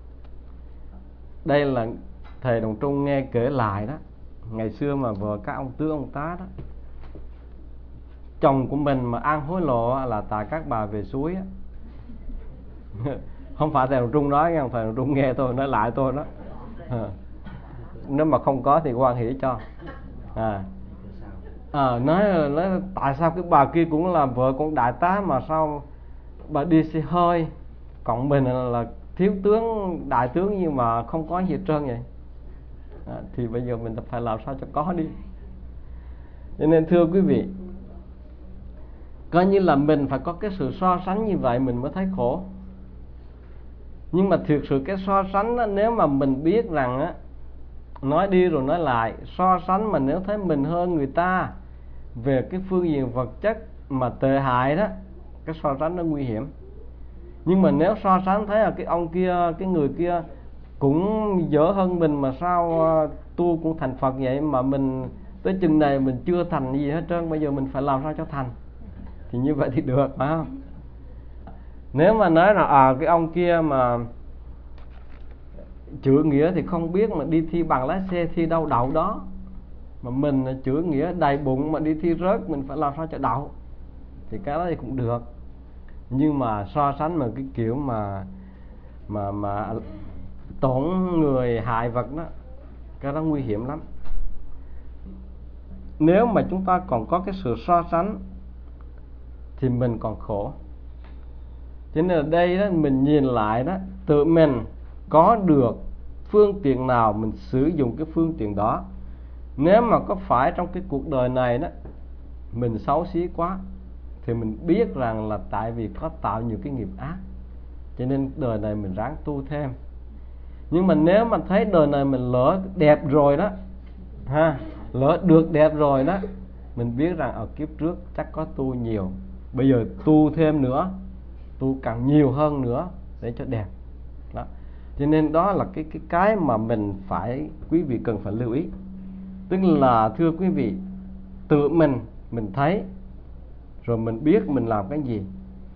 [SPEAKER 1] Đây là thầy Đồng Trung nghe kể lại đó, ngày xưa mà vợ các ông tướng ông tá đó, chồng của mình mà ăn hối lộ là tại các bà về suối á. Không phải thầy Đồng Trung nói nghe, thầy Đồng Trung nghe tôi nói lại tôi đó. Nếu mà không có thì quan hỷ cho. Nói tại sao cái bà kia cũng là vợ con đại tá mà sao bà đi xe hơi, còn mình là thiếu tướng đại tướng nhưng mà không có gì hết trơn vậy. Thì bây giờ mình phải làm sao cho có đi. Cho nên thưa quý vị, coi như là mình phải có cái sự so sánh như vậy mình mới thấy khổ. Nhưng mà thực sự cái so sánh đó, nếu mà mình biết rằng á, nói đi rồi nói lại, so sánh mà nếu thấy mình hơn người ta về cái phương diện vật chất mà tệ hại đó, cái so sánh nó nguy hiểm. Nhưng mà nếu so sánh thấy là cái ông kia, cái người kia cũng dở hơn mình mà sao tu cũng thành Phật vậy, mà mình tới chừng này mình chưa thành gì hết trơn, bây giờ mình phải làm sao cho thành, thì như vậy thì được, phải không? Nếu mà nói là cái ông kia mà chữ nghĩa thì không biết mà đi thi bằng lái xe thi đâu đậu đó, mà mình chữ nghĩa đầy bụng mà đi thi rớt, mình phải làm sao cho đậu, thì cái đó thì cũng được. Nhưng mà so sánh mà cái kiểu mà tổn người hại vật đó, cái đó nguy hiểm lắm. Nếu mà chúng ta còn có cái sự so sánh thì mình còn khổ. Cho nên ở đây đó, mình nhìn lại đó, tự mình có được phương tiện nào mình sử dụng cái phương tiện đó. Nếu mà có phải trong cái cuộc đời này đó mình xấu xí quá, thì mình biết rằng là tại vì có tạo nhiều cái nghiệp ác, cho nên đời này mình ráng tu thêm. Nhưng mà nếu mà thấy đời này mình lỡ đẹp rồi đó, lỡ được đẹp rồi đó, mình biết rằng ở kiếp trước chắc có tu nhiều, bây giờ tu thêm nữa, tu càng nhiều hơn nữa để cho đẹp đó. Cho nên đó là cái mà mình phải, quý vị cần phải lưu ý. Tức là thưa quý vị, tự mình thấy rồi mình biết mình làm cái gì.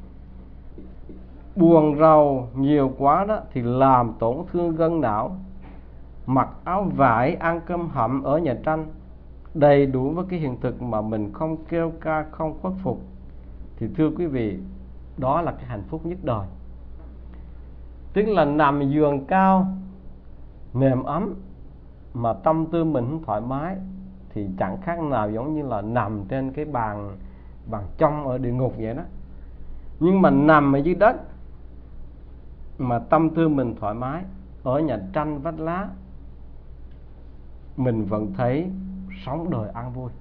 [SPEAKER 1] Buồn rầu nhiều quá đó thì làm tổn thương gân não. Mặc áo vải, ăn cơm hầm ở nhà tranh, đầy đủ với cái hiện thực mà mình không kêu ca, không khuất phục, thì thưa quý vị, đó là cái hạnh phúc nhất đời. Tức là nằm giường cao, nệm ấm mà tâm tư mình không thoải mái, thì chẳng khác nào giống như là nằm trên cái bàn trong ở địa ngục vậy đó. Nhưng mà nằm ở dưới đất mà tâm tư mình thoải mái, ở nhà tranh vách lá, mình vẫn thấy sống đời an vui.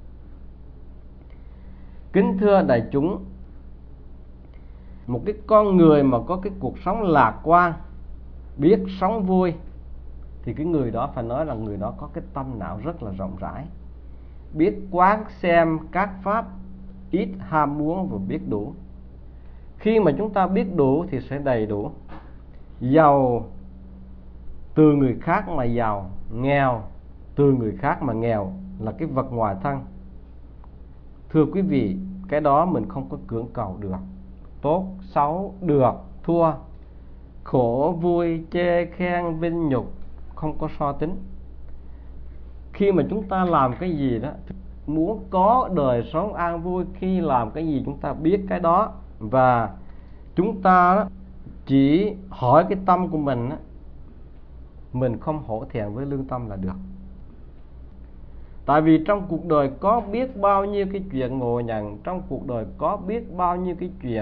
[SPEAKER 1] Kính thưa đại chúng, một cái con người mà có cái cuộc sống lạc quan, biết sống vui, thì cái người đó phải nói là người đó có cái tâm não rất là rộng rãi, biết quán xem các pháp, ít ham muốn và biết đủ. Khi mà chúng ta biết đủ thì sẽ đầy đủ. Giàu từ người khác mà giàu, nghèo từ người khác mà nghèo là cái vật ngoài thân. Thưa quý vị, cái đó mình không có cưỡng cầu được. Tốt, xấu, được, thua, khổ, vui, chê, khen, vinh, nhục, không có so tính. Khi mà chúng ta làm cái gì đó, muốn có đời sống an vui, khi làm cái gì chúng ta biết cái đó, và chúng ta chỉ hỏi cái tâm của mình, mình không hổ thẹn với lương tâm là được. Tại vì trong cuộc đời có biết bao nhiêu cái chuyện ngộ nhận, trong cuộc đời có biết bao nhiêu cái chuyện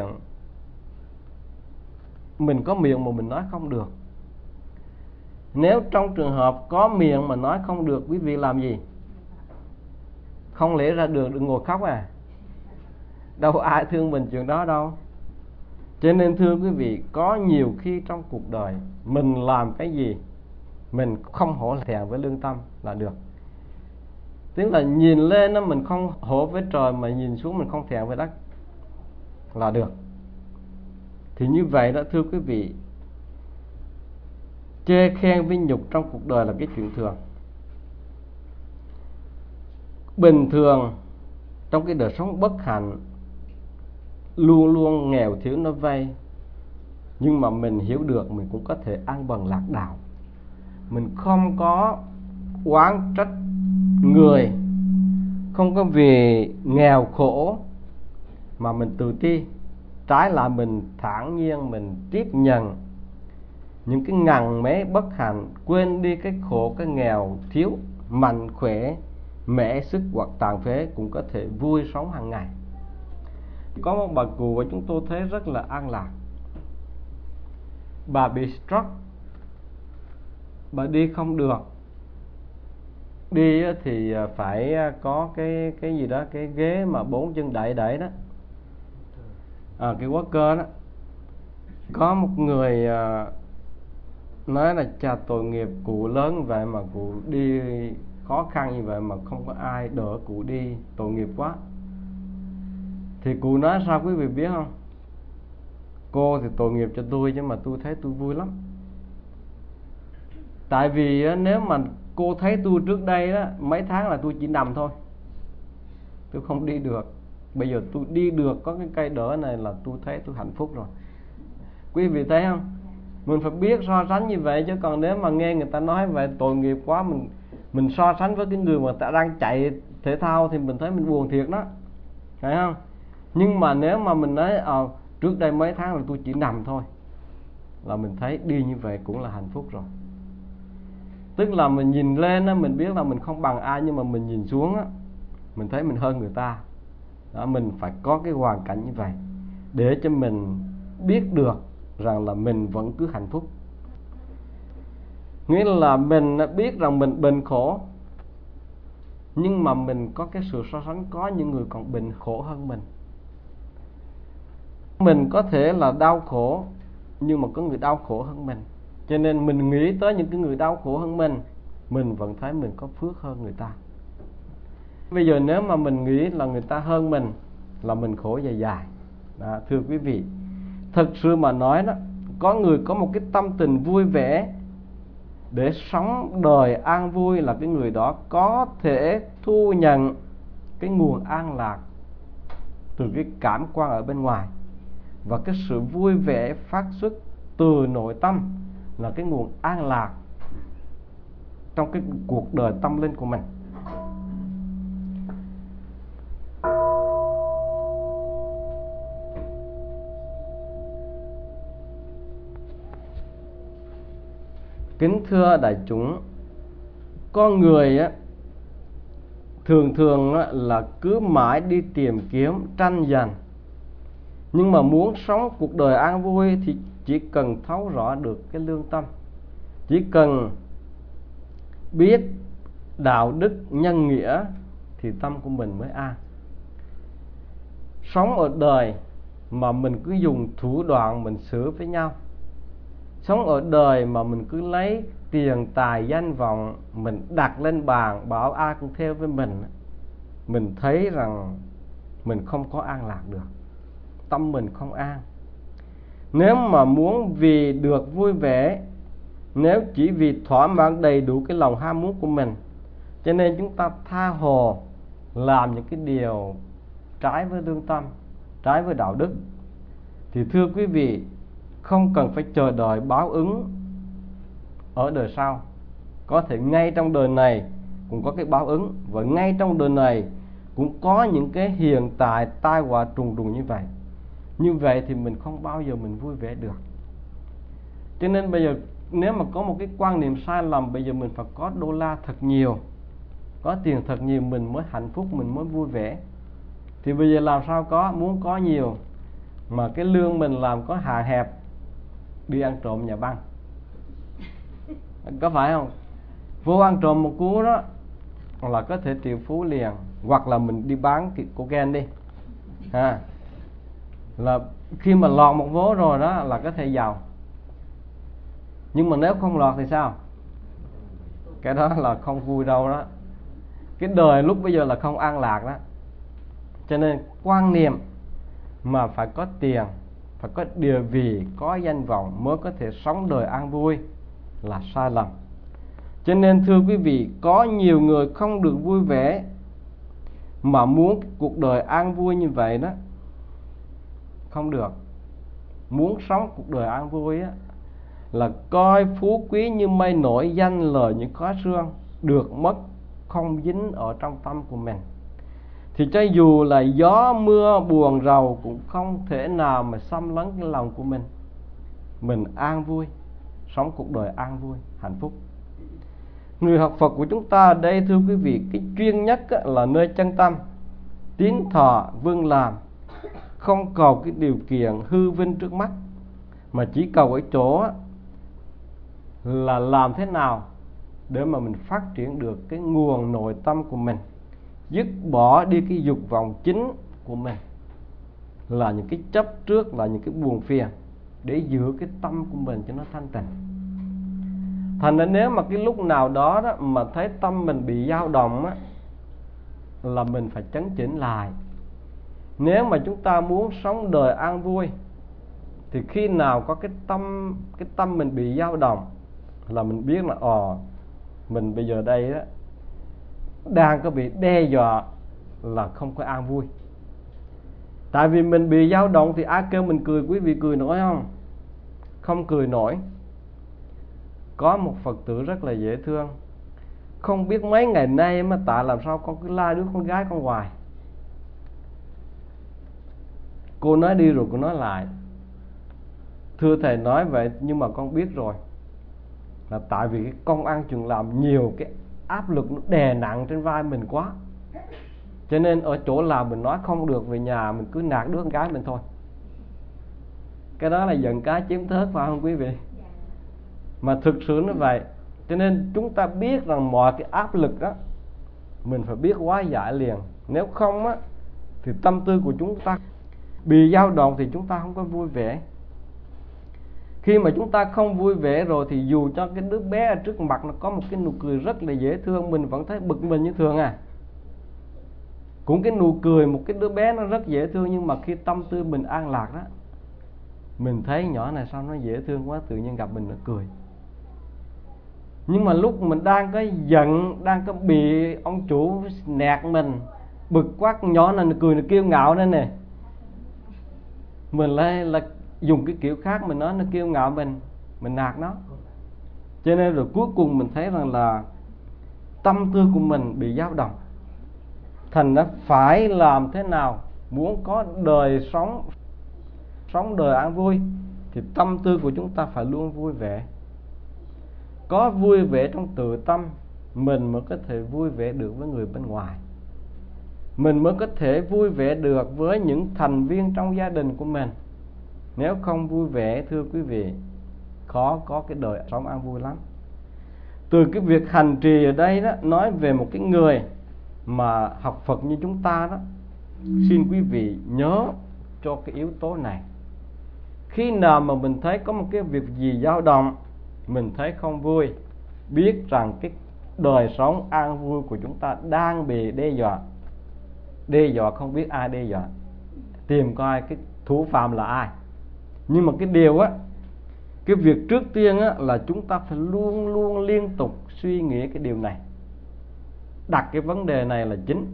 [SPEAKER 1] mình có miệng mà mình nói không được. Nếu trong trường hợp có miệng mà nói không được, quý vị làm gì? Không lẽ ra đường đừng ngồi khóc à? Đâu ai thương mình chuyện đó đâu. Cho nên thưa quý vị, có nhiều khi trong cuộc đời mình làm cái gì mình không hổ thẹn với lương tâm là được. Tức là nhìn lên đó mình không hổ với trời, mà nhìn xuống mình không thẹn với đất là được. Thì như vậy đó thưa quý vị, chê khen vinh nhục trong cuộc đời là cái chuyện thường. Bình thường trong cái đời sống bất hạnh, luôn luôn nghèo thiếu nó vây. Nhưng mà mình hiểu được mình cũng có thể an bần lạc đạo. Mình không có oán trách người, không có vì nghèo khổ mà mình tự ti. Trái lại mình thản nhiên, mình tiếp nhận những cái ngần mé bất hạnh, quên đi cái khổ, cái nghèo thiếu, mạnh khỏe, mẻ sức hoặc tàn phế cũng có thể vui sống hàng ngày. Có một bà cụ và chúng tôi thấy rất là an lạc. Bà bị stroke, bà đi không được. Đi thì phải có cái gì đó, cái ghế mà 4 chân đẩy đó, cái walker đó. Có một người nói là chà, tội nghiệp cụ lớn vậy mà cụ đi khó khăn như vậy mà không có ai đỡ cụ đi, tội nghiệp quá. Thì cụ nói sao quý vị biết không? Cô thì tội nghiệp cho tôi, nhưng mà tôi thấy tôi vui lắm. Tại vì nếu mà cô thấy tôi trước đây đó, mấy tháng là tôi chỉ nằm thôi, tôi không đi được. Bây giờ tôi đi được, có cái cây đỡ này là tôi thấy tôi hạnh phúc rồi. Quý vị thấy không? Mình phải biết so sánh như vậy, chứ còn nếu mà nghe người ta nói vậy tội nghiệp quá, mình so sánh với cái người mà ta đang chạy thể thao thì mình thấy mình buồn thiệt đó, phải không? Nhưng mà nếu mà mình nói trước đây mấy tháng là tôi chỉ nằm thôi, là mình thấy đi như vậy cũng là hạnh phúc rồi. Tức là mình nhìn lên á, mình biết là mình không bằng ai, nhưng mà mình nhìn xuống á, mình thấy mình hơn người ta đó. Mình phải có cái hoàn cảnh như vậy để cho mình biết được rằng là mình vẫn cứ hạnh phúc. Nghĩa là mình biết rằng mình bệnh khổ, nhưng mà mình có cái sự so sánh, có những người còn bệnh khổ hơn mình. Mình có thể là đau khổ, nhưng mà có người đau khổ hơn mình. Cho nên mình nghĩ tới những cái người đau khổ hơn mình vẫn thấy mình có phước hơn người ta. Bây giờ nếu mà mình nghĩ là người ta hơn mình, là mình khổ dài dài đó. Thưa quý vị, thật sự mà nói đó, có người có một cái tâm tình vui vẻ để sống đời an vui, là cái người đó có thể thu nhận cái nguồn an lạc từ cái cảm quan ở bên ngoài. Và cái sự vui vẻ phát xuất từ nội tâm là cái nguồn an lạc trong cái cuộc đời tâm linh của mình. Kính thưa đại chúng, con người thường là cứ mãi đi tìm kiếm, tranh giành. Nhưng mà muốn sống cuộc đời an vui thì chỉ cần thấu rõ được cái lương tâm, chỉ cần biết đạo đức nhân nghĩa thì tâm của mình mới an. Sống ở đời mà mình cứ dùng thủ đoạn mình xử với nhau, sống ở đời mà mình cứ lấy tiền tài danh vọng mình đặt lên bàn, bảo ai cũng theo với mình thấy rằng mình không có an lạc được, tâm mình không an. Nếu mà muốn vì được vui vẻ, nếu chỉ vì thỏa mãn đầy đủ cái lòng ham muốn của mình, cho nên chúng ta tha hồ làm những cái điều trái với lương tâm, trái với đạo đức, thì thưa quý vị, không cần phải chờ đợi báo ứng ở đời sau. Có thể ngay trong đời này cũng có cái báo ứng, và ngay trong đời này cũng có những cái hiện tại tai họa trùng trùng như vậy. Như vậy thì mình không bao giờ mình vui vẻ được. Cho nên bây giờ nếu mà có một cái quan niệm sai lầm, bây giờ mình phải có đô la thật nhiều, có tiền thật nhiều mình mới hạnh phúc, mình mới vui vẻ. Thì bây giờ làm sao có, muốn có nhiều mà cái lương mình làm có hạn hẹp, đi ăn trộm nhà băng, có phải không? Vô ăn trộm một cú đó là có thể triệu phú liền. Hoặc là mình đi bán cocaine đi là khi mà lọt một vố rồi đó là có thể giàu. Nhưng mà nếu không lọt thì sao? Cái đó là không vui đâu đó. Cái đời lúc bây giờ là không an lạc đó. Cho nên quan niệm mà phải có tiền, phải có địa vị, có danh vọng mới có thể sống đời an vui là sai lầm. Cho nên thưa quý vị, có nhiều người không được vui vẻ mà muốn cái cuộc đời an vui như vậy đó, không được. Muốn sống cuộc đời an vui á, là coi phú quý như mây nổi, danh lời như khói sương, được mất không dính ở trong tâm của mình. Thì cho dù là gió mưa buồn rầu cũng không thể nào mà xâm lấn cái lòng của mình. Mình an vui, sống cuộc đời an vui, hạnh phúc. Người học Phật của chúng ta ở đây thưa quý vị, cái chuyên nhất là nơi chân tâm, tín thọ vâng làm, không cầu cái điều kiện hư vinh trước mắt, mà chỉ cầu ở chỗ là làm thế nào để mà mình phát triển được cái nguồn nội tâm của mình, dứt bỏ đi cái dục vọng chính của mình, là những cái chấp trước, là những cái buồn phiền, để giữ cái tâm của mình cho nó thanh tịnh. Thành ra nếu mà cái lúc nào đó, mà thấy tâm mình bị dao động á, là mình phải chấn chỉnh lại. Nếu mà chúng ta muốn sống đời an vui, thì khi nào có cái tâm mình bị dao động, là mình biết là mình bây giờ đây đó đang có bị đe dọa, là không có an vui. Tại vì mình bị dao động thì ai kêu mình cười, quý vị cười nổi không? Không cười nổi. Có một Phật tử rất là dễ thương, không biết mấy ngày nay mà tại làm sao con cứ la đứa con gái con hoài. Cô nói đi rồi cô nói lại: thưa thầy nói vậy nhưng mà con biết rồi, là tại vì cái công ăn chuyện làm nhiều, cái áp lực nó đè nặng trên vai mình quá, cho nên ở chỗ làm mình nói không được, về nhà mình cứ nạt đứa con gái mình thôi. Cái đó là giận cá chém thớt, phải không quý vị? Mà thực sự nó vậy. Cho nên chúng ta biết rằng mọi cái áp lực đó mình phải biết hóa giải liền. Nếu không á, thì tâm tư của chúng ta bị dao động thì chúng ta không có vui vẻ. Khi mà chúng ta không vui vẻ rồi thì dù cho cái đứa bé ở trước mặt nó có một cái nụ cười rất là dễ thương, mình vẫn thấy bực mình như thường à. Cũng cái nụ cười một cái đứa bé nó rất dễ thương, nhưng mà khi tâm tư mình an lạc đó, mình thấy nhỏ này sao nó dễ thương quá, tự nhiên gặp mình nó cười. Nhưng mà lúc mình đang có giận, đang có bị ông chủ nạt mình, bực quá, con nhỏ này nó cười, nó kiêu ngạo nên nè, mình là dùng cái kiểu khác mình nói nó kiêu ngạo mình nạt nó. Cho nên rồi cuối cùng mình thấy rằng là tâm tư của mình bị dao động. Thành ra phải làm thế nào muốn có đời sống đời an vui, thì tâm tư của chúng ta phải luôn vui vẻ. Có vui vẻ trong tự tâm, mình mới có thể vui vẻ được với người bên ngoài, mình mới có thể vui vẻ được với những thành viên trong gia đình của mình. Nếu không vui vẻ, thưa quý vị, khó có cái đời sống an vui lắm. Từ cái việc hành trì ở đây đó, nói về một cái người mà học Phật như chúng ta đó, xin quý vị nhớ cho cái yếu tố này. Khi nào mà mình thấy có một cái việc gì dao động, mình thấy không vui, biết rằng cái đời sống an vui của chúng ta đang bị đe dọa. Đe dọa không biết ai đe dọa, tìm coi cái thủ phạm là ai. Nhưng mà cái điều á, cái việc trước tiên á, là chúng ta phải luôn luôn liên tục suy nghĩ cái điều này, đặt cái vấn đề này là chính.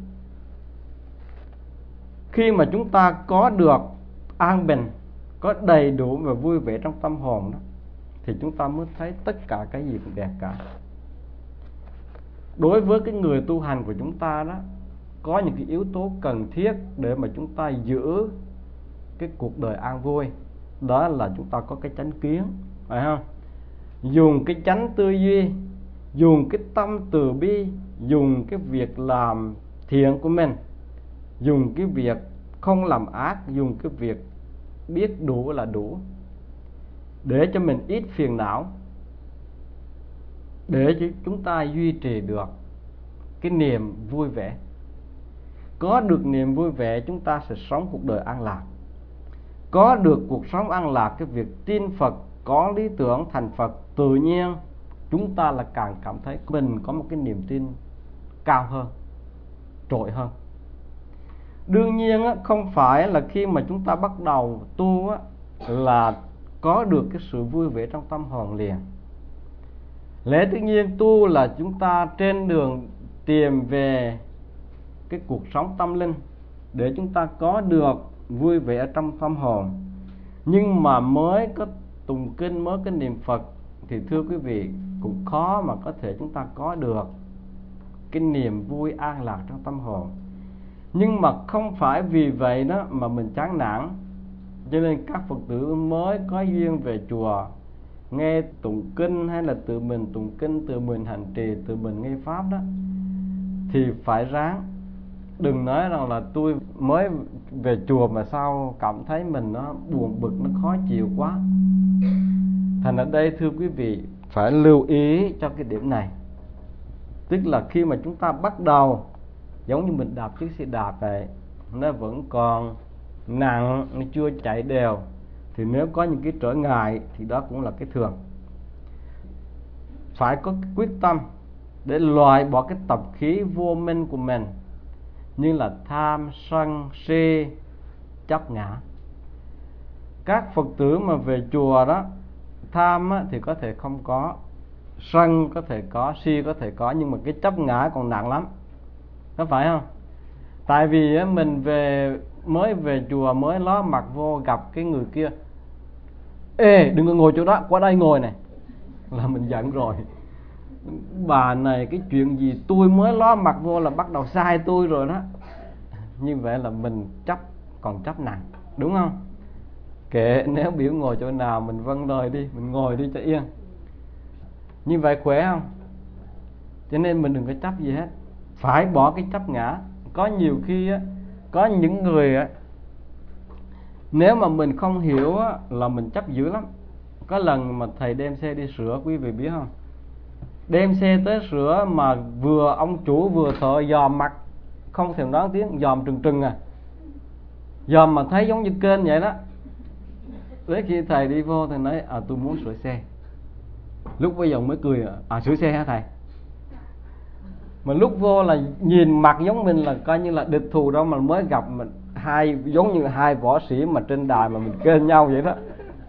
[SPEAKER 1] Khi mà chúng ta có được an bình, có đầy đủ và vui vẻ trong tâm hồn đó, thì chúng ta mới thấy tất cả cái gì cũng đẹp cả. Đối với cái người tu hành của chúng ta đó, có những cái yếu tố cần thiết để mà chúng ta giữ cái cuộc đời an vui. Đó là chúng ta có cái chánh kiến, phải không? Dùng cái chánh tư duy, dùng cái tâm từ bi, dùng cái việc làm thiện của mình, dùng cái việc không làm ác, dùng cái việc biết đủ là đủ, để cho mình ít phiền não, để cho chúng ta duy trì được cái niềm vui vẻ. Có được niềm vui vẻ, chúng ta sẽ sống cuộc đời an lạc. Có được cuộc sống an lạc, cái việc tin Phật, có lý tưởng thành Phật, tự nhiên chúng ta là càng cảm thấy mình có một cái niềm tin cao hơn, trội hơn. Đương nhiên không phải là khi mà chúng ta bắt đầu tu là có được cái sự vui vẻ trong tâm hồn liền. Lẽ tự nhiên tu là chúng ta trên đường tìm về cái cuộc sống tâm linh, để chúng ta có được vui vẻ ở trong tâm hồn. Nhưng mà mới có tụng kinh, mới có niệm Phật thì thưa quý vị, cũng khó mà có thể chúng ta có được cái niềm vui an lạc trong tâm hồn. Nhưng mà không phải vì vậy đó mà mình chán nản. Cho nên các Phật tử mới có duyên về chùa nghe tụng kinh, hay là tự mình tụng kinh, tự mình hành trì, tự mình nghe pháp đó, thì phải ráng. Đừng nói rằng là tôi mới về chùa mà sao cảm thấy mình nó buồn bực, nó khó chịu quá. Thành ở đây thưa quý vị, phải lưu ý cho cái điểm này. Tức là khi mà chúng ta bắt đầu, giống như mình đạp chiếc xe đạp vậy, nó vẫn còn nặng, nó chưa chạy đều, thì nếu có những cái trở ngại thì đó cũng là cái thường. Phải có cái quyết tâm để loại bỏ cái tập khí vô minh của mình, như là tham, sân, si, chấp ngã. Các Phật tử mà về chùa đó, tham thì có thể không có, sân có thể có, si có thể có, nhưng mà cái chấp ngã còn nặng lắm, có phải không? Tại vì mình mới về chùa, mới ló mặt vô gặp cái người kia, ê đừng có ngồi chỗ đó, qua đây ngồi này, là mình giận rồi. Bà này cái chuyện gì tôi mới ló mặt vô là bắt đầu sai tôi rồi đó. Như vậy là mình còn chấp nặng, đúng không? Kệ, nếu biểu ngồi chỗ nào mình vâng lời đi, mình ngồi đi cho yên. Như vậy khỏe không? Cho nên mình đừng có chấp gì hết, phải bỏ cái chấp ngã. Có nhiều khi có những người nếu mà mình không hiểu là mình chấp dữ lắm. Có lần mà thầy đem xe đi sửa, quý vị biết không? Đem xe tới sửa mà vừa ông chủ vừa thợ dòm mặt, không thèm nói tiếng, dòm trừng trừng dòm mà thấy giống như kênh vậy đó. Tới khi thầy đi vô thì nói tôi muốn sửa xe. Lúc bây giờ mới cười, sửa xe hả thầy? Mà lúc vô là nhìn mặt giống mình là coi như là địch thù đâu, mà mới gặp mình giống như hai võ sĩ mà trên đài mà mình kênh nhau vậy đó.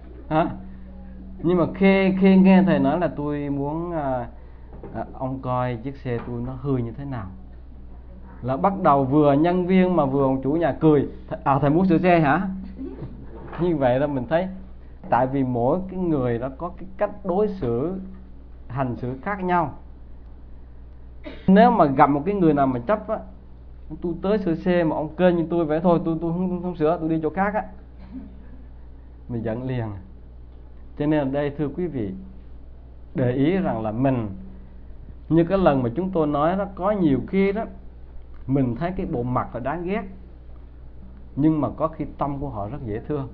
[SPEAKER 1] Nhưng mà khi nghe thầy nói là tôi muốn ông coi chiếc xe tôi nó hư như thế nào, là bắt đầu vừa nhân viên mà vừa ông chủ nhà cười, thầy muốn sửa xe hả? Như vậy là mình thấy, tại vì mỗi cái người đó có cái cách đối xử, hành xử khác nhau. Nếu mà gặp một cái người nào mà chấp tôi tới sửa xe mà ông kênh như tôi vậy, thôi tôi không sửa, tôi đi chỗ khác mình giận liền. Cho nên ở đây thưa quý vị, để ý rằng là mình, như cái lần mà chúng tôi nói đó, có nhiều khi đó mình thấy cái bộ mặt là đáng ghét, nhưng mà có khi tâm của họ rất dễ thương.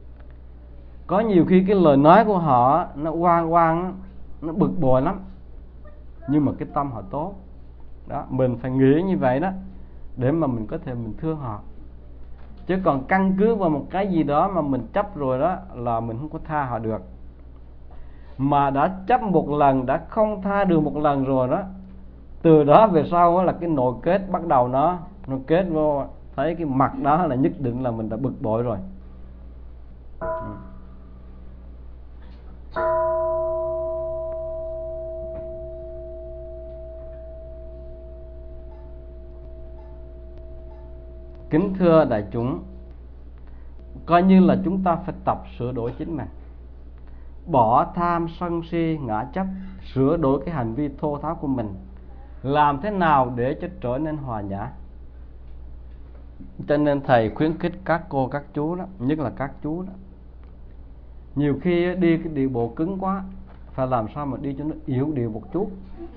[SPEAKER 1] Có nhiều khi cái lời nói của họ nó oan nó bực bội lắm, nhưng mà cái tâm họ tốt đó. Mình phải nghĩ như vậy đó, để mà mình có thể mình thương họ. Chứ còn căn cứ vào một cái gì đó mà mình chấp rồi đó, là mình không có tha họ được. Mà đã chấp một lần, đã không tha được một lần rồi đó, từ đó về sau đó là cái nội kết bắt đầu nó kết vô, thấy cái mặt đó là nhất định là mình đã bực bội rồi. Kính thưa đại chúng, coi như là chúng ta phải tập sửa đổi chính mình, bỏ tham sân si ngã chấp, sửa đổi cái hành vi thô tháo của mình, làm thế nào để cho trở nên hòa nhã. Cho nên thầy khuyến khích các cô các chú đó, nhất là các chú đó, nhiều khi đi cái điệu bộ cứng quá, phải làm sao mà đi cho nó yếu điệu một chút.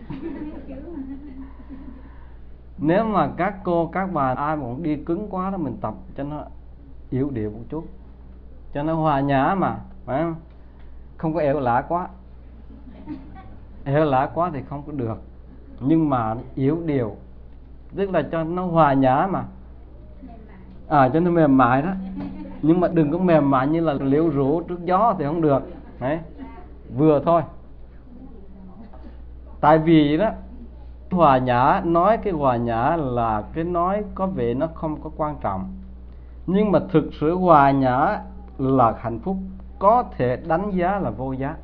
[SPEAKER 1] Nếu mà các cô các bà ai mà đi cứng quá đó, mình tập cho nó yếu điệu một chút, cho nó hòa nhã mà, phải không? Không có ẻo lả quá. Ẻo lả quá thì không có được, nhưng mà yếu điệu, tức là cho nó hòa nhã mà, cho nó mềm mại đó. Nhưng mà đừng có mềm mại như là liễu rũ trước gió thì không được. Đấy, vừa thôi. Tại vì đó, hòa nhã, nói cái hòa nhã là cái nói có vẻ nó không có quan trọng, nhưng mà thực sự hòa nhã là hạnh phúc, có thể đánh giá là vô giá.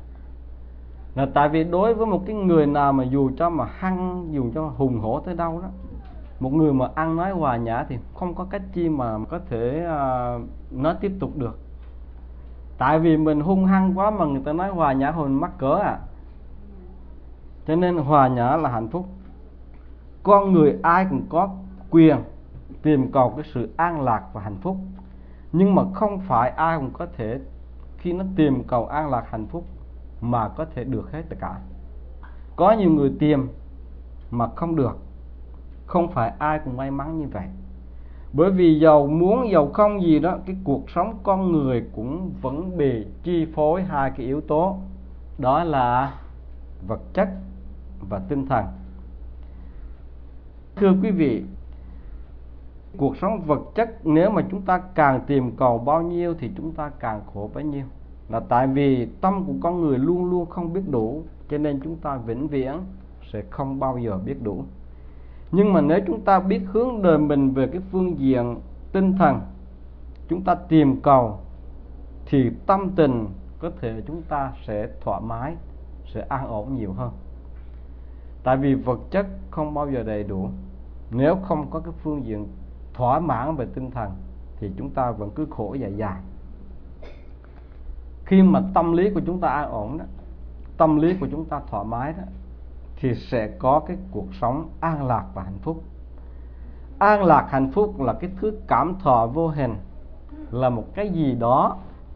[SPEAKER 1] Là tại vì đối với một cái người nào mà dù cho mà hăng, dù cho hùng hổ tới đâu đó, Một người mà ăn nói hòa nhã thì không có cách chi mà có thể nói tiếp tục được. Tại vì mình hung hăng quá mà người ta nói hòa nhã hồi mắc cỡ à. Cho nên hòa nhã là hạnh phúc. Con người ai cũng có quyền tìm cầu cái sự an lạc và hạnh phúc, nhưng mà không phải ai cũng có thể khi nó tìm cầu an lạc hạnh phúc mà có thể được hết tất cả. Có nhiều người tìm mà không được. Không phải ai cũng may mắn như vậy. Bởi vì giàu muốn giàu không gì đó, cái cuộc sống con người cũng vẫn bị chi phối hai cái yếu tố, đó là vật chất và tinh thần. Thưa quý vị, cuộc sống vật chất nếu mà chúng ta càng tìm cầu bao nhiêu thì chúng ta càng khổ bấy nhiêu. Là tại vì tâm của con người luôn luôn không biết đủ, cho nên chúng ta vĩnh viễn sẽ không bao giờ biết đủ. Nhưng mà nếu chúng ta biết hướng đời mình về cái phương diện tinh thần, chúng ta tìm cầu, thì tâm tình có thể chúng ta sẽ thoải mái, sẽ an ổn nhiều hơn. Tại vì vật chất không bao giờ đầy đủ. Nếu không có cái phương diện thỏa mãn về tinh thần thì chúng ta vẫn cứ khổ dài dài. Khi mà tâm lý của chúng ta an ổn đó, tâm lý của chúng ta thoải mái đó, thì sẽ có cái cuộc sống an lạc và hạnh phúc. An lạc hạnh phúc là cái thứ cảm thọ vô hình, là một cái gì đó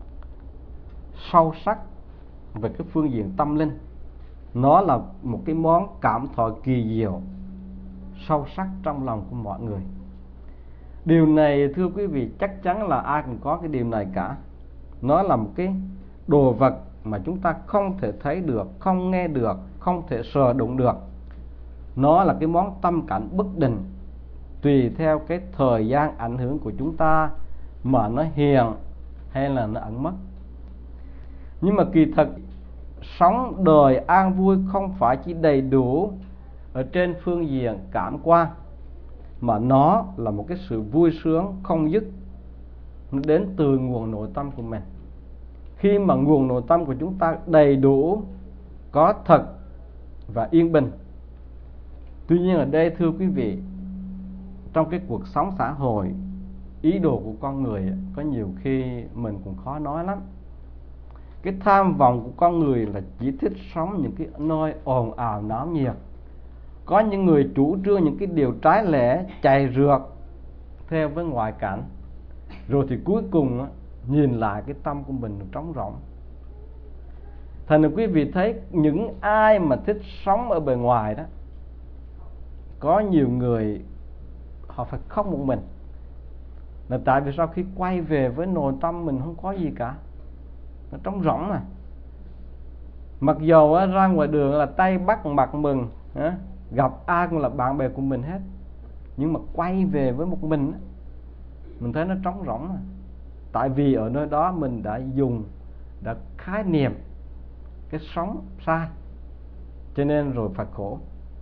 [SPEAKER 1] sâu sắc về cái phương diện tâm linh. Nó là một cái món cảm thọ kỳ diệu, sâu sắc trong lòng của mọi người. Điều này thưa quý vị, chắc chắn là ai cũng có cái điều này cả. Nó là một cái đồ vật mà chúng ta không thể thấy được, không nghe được, không thể sờ đụng được. Nó là cái món tâm cảnh bất định, tùy theo cái thời gian ảnh hưởng của chúng ta mà nó hiện hay là nó ẩn mất. Nhưng mà kỳ thực sống đời an vui không phải chỉ đầy đủ ở trên phương diện cảm quan, mà nó là một cái sự vui sướng không dứt, nó đến từ nguồn nội tâm của mình. Khi mà nguồn nội tâm của chúng ta đầy đủ, có thật và yên bình. Tuy nhiên ở đây thưa quý vị, trong cái cuộc sống xã hội, ý đồ của con người có nhiều khi mình cũng khó nói lắm. Cái tham vọng của con người là chỉ thích sống những cái nơi ồn ào náo nhiệt. Có những người chủ trương những cái điều trái lẽ, chạy rượt theo với ngoại cảnh, rồi thì cuối cùng nhìn lại cái tâm của mình trống rỗng. Thành ra quý vị thấy những ai mà thích sống ở bề ngoài đó, có nhiều người họ phải khóc một mình, là tại vì sau khi quay về với nội tâm mình không có gì cả, nó trống rỗng mà. Mặc dầu ra ngoài đường là tay bắt mặt mừng, gặp ai cũng là bạn bè của mình hết, nhưng mà quay về với một mình thấy nó trống rỗng mà. Tại vì ở nơi đó mình đã khái niệm cái sống sai, cho nên rồi phải khổ.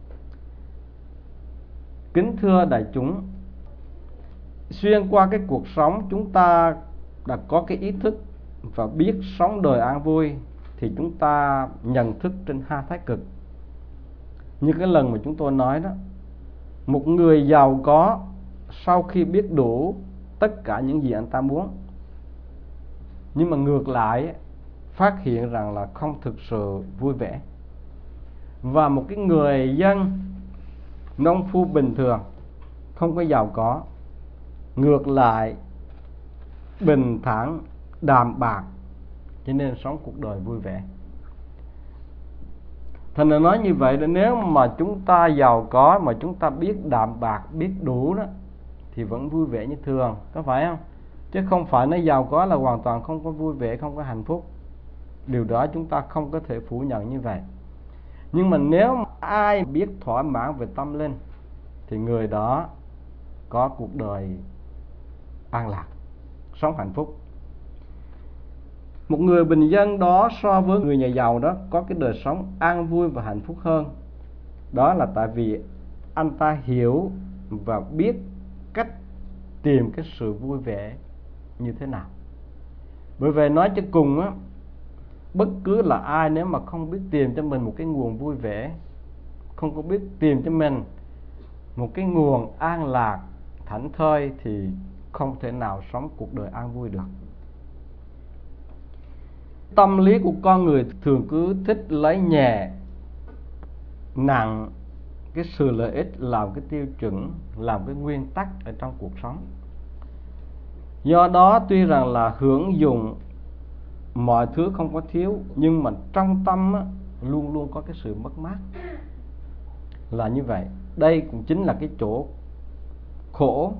[SPEAKER 1] Kính thưa đại chúng, xuyên qua cái cuộc sống chúng ta đã có cái ý thức và biết sống đời an vui, thì chúng ta nhận thức trên hai thái cực. Như cái lần mà chúng tôi nói đó, một người giàu có sau khi biết đủ tất cả những gì anh ta muốn, nhưng mà ngược lại phát hiện rằng là không thực sự vui vẻ. Và một cái người dân nông phu bình thường, không có giàu có, ngược lại bình thản, đạm bạc, cho nên sống cuộc đời vui vẻ. Thành ra nói như vậy là nếu mà chúng ta giàu có mà chúng ta biết đạm bạc, biết đủ đó, thì vẫn vui vẻ như thường, có phải không? Chứ không phải nói giàu có là hoàn toàn không có vui vẻ, không có hạnh phúc. Điều đó chúng ta không có thể phủ nhận như vậy. Nhưng mà nếu ai biết thỏa mãn về tâm linh thì người đó có cuộc đời an lạc, sống hạnh phúc. Một người bình dân đó so với người nhà giàu đó có cái đời sống an vui và hạnh phúc hơn. Đó là tại vì anh ta hiểu và biết cách tìm cái sự vui vẻ như thế nào. Bởi vậy nói cho cùng á, bất cứ là ai nếu mà không biết tìm cho mình một cái nguồn vui vẻ, không có biết tìm cho mình một cái nguồn an lạc thảnh thơi thì không thể nào sống cuộc đời an vui được. Tâm lý của con người thường cứ thích lấy nhẹ nặng cái sự lợi ích làm cái tiêu chuẩn, làm cái nguyên tắc ở trong cuộc sống. Do đó tuy rằng là hưởng dụng mọi thứ không có thiếu, nhưng mà trong tâm á, luôn luôn có cái sự mất mát. Là như vậy. Đây cũng chính là cái chỗ khổ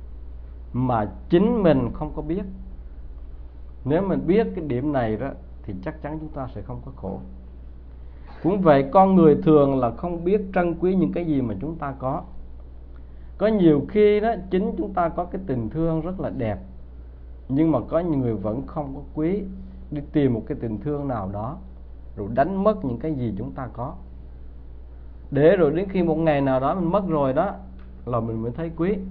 [SPEAKER 1] mà chính mình không có biết. Nếu mình biết cái điểm này đó thì chắc chắn chúng ta sẽ không có khổ. Cũng vậy, con người thường là không biết trân quý những cái gì mà chúng ta có. Có nhiều khi đó chính chúng ta có cái tình thương rất là đẹp, nhưng mà có nhiều người vẫn không có quý, đi tìm một cái tình thương nào đó rồi đánh mất những cái gì chúng ta có, để rồi đến khi một ngày nào đó mình mất rồi đó là mình mới thấy quý.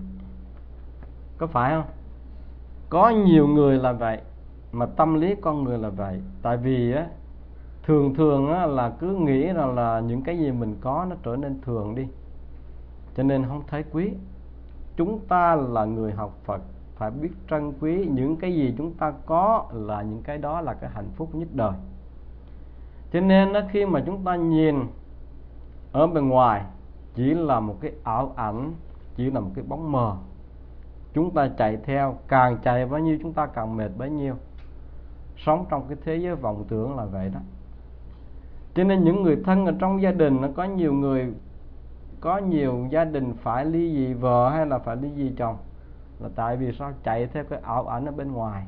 [SPEAKER 1] Có phải không? Có nhiều người là vậy, mà tâm lý con người là vậy. Tại vì á, thường á, là cứ nghĩ rằng là những cái gì mình có nó trở nên thường đi, cho nên không thấy quý. Chúng ta là người học Phật phải biết trân quý những cái gì chúng ta có, là những cái đó là cái hạnh phúc nhất đời. Cho nên đó, khi mà chúng ta nhìn ở bên ngoài chỉ là một cái ảo ảnh, chỉ là một cái bóng mờ, chúng ta chạy theo, càng chạy bao nhiêu chúng ta càng mệt bấy nhiêu. Sống trong cái thế giới vọng tưởng là vậy đó. Cho nên những người thân ở trong gia đình, nó có nhiều người, có nhiều gia đình phải ly dị vợ hay là phải ly dị chồng, là tại vì sao? Chạy theo cái ảo ảnh ở bên ngoài,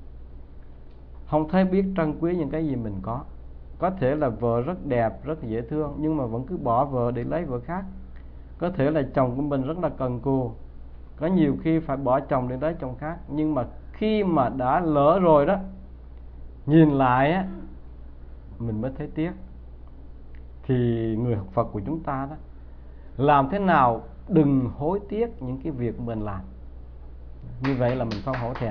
[SPEAKER 1] không thấy biết trân quý những cái gì mình có. Có thể là vợ rất đẹp, rất dễ thương, nhưng mà vẫn cứ bỏ vợ để lấy vợ khác. Có thể là chồng của mình rất là cần cù, có nhiều khi phải bỏ chồng để lấy chồng khác. Nhưng mà khi mà đã lỡ rồi đó, nhìn lại á, mình mới thấy tiếc. Thì người học Phật của chúng ta đó, làm thế nào đừng hối tiếc những cái việc mình làm. Như vậy là mình không hổ thẹn.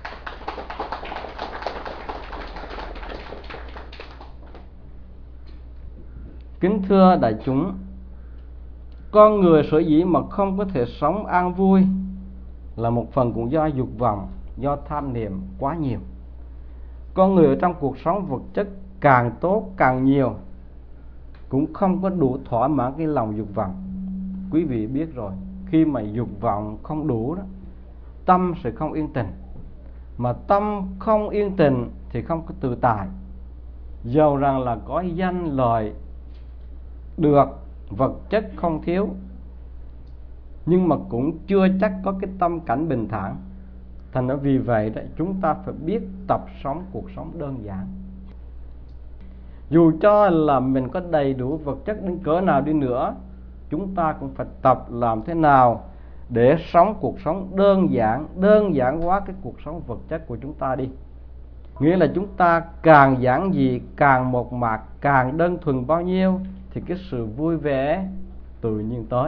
[SPEAKER 1] Kính thưa đại chúng, con người sở dĩ mà không có thể sống an vui là một phần cũng do dục vọng, do tham niệm quá nhiều. Con người ở trong cuộc sống vật chất càng tốt càng nhiều, cũng không có đủ thỏa mãn cái lòng dục vọng. Quý vị biết rồi, khi mà dục vọng không đủ đó, tâm sẽ không yên tĩnh. Mà tâm không yên tĩnh thì không có tự tại. Dầu rằng là có danh lợi được, vật chất không thiếu, nhưng mà cũng chưa chắc có cái tâm cảnh bình thản. Thành ra vì vậy đó, chúng ta phải biết tập sống cuộc sống đơn giản. Dù cho là mình có đầy đủ vật chất đến cỡ nào đi nữa, chúng ta cũng phải tập làm thế nào để sống cuộc sống đơn giản hóa cái cuộc sống vật chất của chúng ta đi. Nghĩa là chúng ta càng giản dị, càng mộc mạc, càng đơn thuần bao nhiêu thì cái sự vui vẻ tự nhiên tới.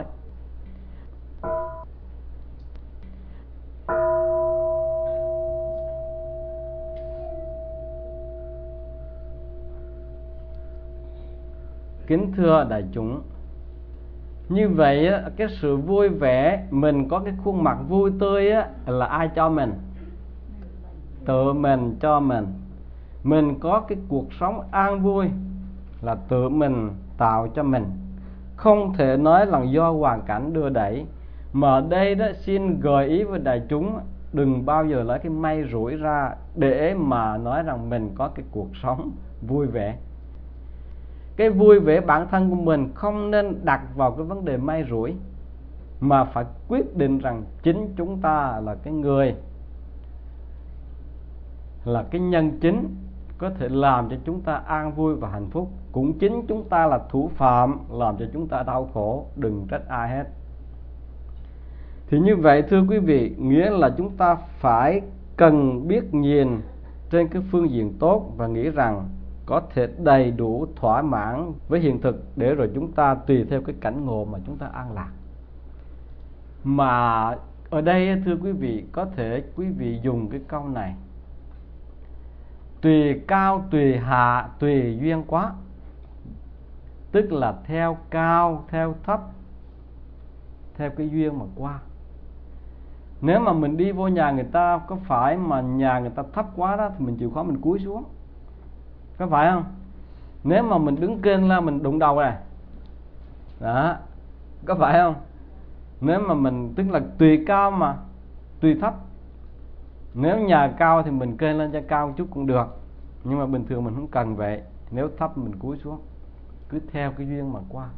[SPEAKER 1] Kính thưa đại chúng, như vậy cái sự vui vẻ, mình có cái khuôn mặt vui tươi là ai cho mình? Tự mình cho mình. Mình có cái cuộc sống an vui là tự mình tạo cho mình, không thể nói là do hoàn cảnh đưa đẩy. Mà ở đây đó, xin gợi ý với đại chúng, đừng bao giờ lấy cái may rủi ra để mà nói rằng mình có cái cuộc sống vui vẻ. Cái vui vẻ bản thân của mình không nên đặt vào cái vấn đề may rủi, mà phải quyết định rằng chính chúng ta là cái người, là cái nhân chính có thể làm cho chúng ta an vui và hạnh phúc. Cũng chính chúng ta là thủ phạm làm cho chúng ta đau khổ, đừng trách ai hết. Thì như vậy thưa quý vị, nghĩa là chúng ta phải cần biết nhìn trên cái phương diện tốt và nghĩ rằng có thể đầy đủ thỏa mãn với hiện thực, để rồi chúng ta tùy theo cái cảnh ngộ mà chúng ta an lạc. Mà ở đây thưa quý vị, có thể quý vị dùng cái câu này: tùy cao tùy hạ tùy duyên quá. Tức là theo cao theo thấp theo cái duyên mà qua. Nếu mà mình đi vô nhà người ta, có phải mà nhà người ta thấp quá đó thì mình chịu khó mình cúi xuống, có phải không? Nếu mà mình đứng kênh là mình đụng đầu này đó, có phải không? Nếu mà mình, tức là tùy cao mà tùy thấp. Nếu nhà cao thì mình kênh lên cho cao một chút cũng được, nhưng mà bình thường mình không cần vậy. Nếu thấp mình cúi xuống, cứ theo cái duyên mà qua.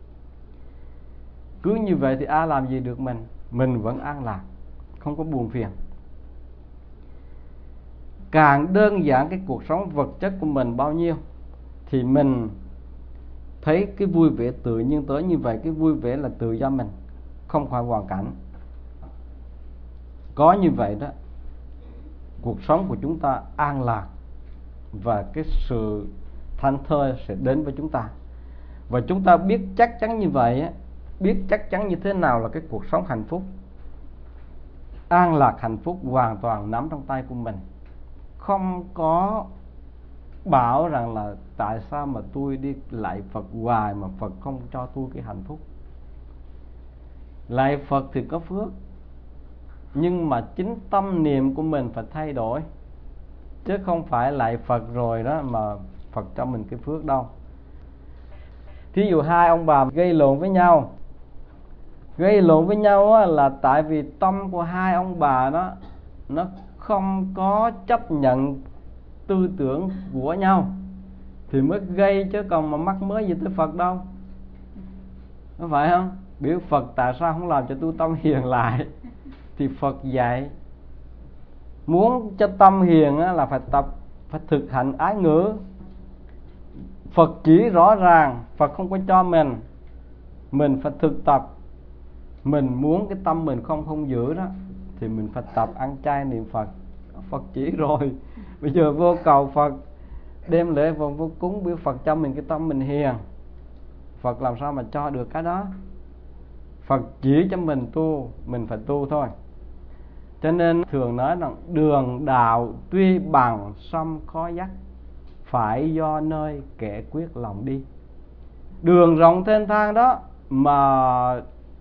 [SPEAKER 1] Cứ như vậy thì ai làm gì được mình vẫn an lạc, không có buồn phiền. Càng đơn giản cái cuộc sống vật chất của mình bao nhiêu thì mình thấy cái vui vẻ tự nhiên tới như vậy. Cái vui vẻ là tự do mình, không phải hoàn cảnh. Có như vậy đó, cuộc sống của chúng ta an lạc và cái sự thanh thơi sẽ đến với chúng ta. Và chúng ta biết chắc chắn như vậy, biết chắc chắn như thế nào là cái cuộc sống hạnh phúc. An lạc hạnh phúc hoàn toàn nắm trong tay của mình. Không có bảo rằng là tại sao mà tôi đi lạy Phật hoài mà Phật không cho tôi cái hạnh phúc. Lạy Phật thì có phước, nhưng mà chính tâm niệm của mình phải thay đổi, chứ không phải lạy Phật rồi đó mà Phật cho mình cái phước đâu. Thí dụ hai ông bà gây lộn với nhau. Gây lộn với nhau là tại vì tâm của hai ông bà đó nó không có chấp nhận tư tưởng của nhau thì mới gây, chứ còn mà mắc mới gì tới Phật đâu, có phải không? Biểu Phật tại sao không làm cho tôi tâm hiền lại? Thì Phật dạy muốn cho tâm hiền là phải tập, phải thực hành ái ngữ. Phật chỉ rõ ràng, Phật không có cho mình phải thực tập. Mình muốn cái tâm mình không hung dữ đó thì mình phải tập ăn chay niệm Phật. Phật chỉ rồi. Bây giờ vô cầu Phật, đêm lễ vòng vô cúng, biểu Phật cho mình cái tâm mình hiền. Phật làm sao mà cho được cái đó? Phật chỉ cho mình tu, mình phải tu thôi. Cho nên thường nói rằng đường đạo tuy bằng sông khó dắt, phải do nơi kẻ quyết lòng đi. Đường rộng thênh thang đó mà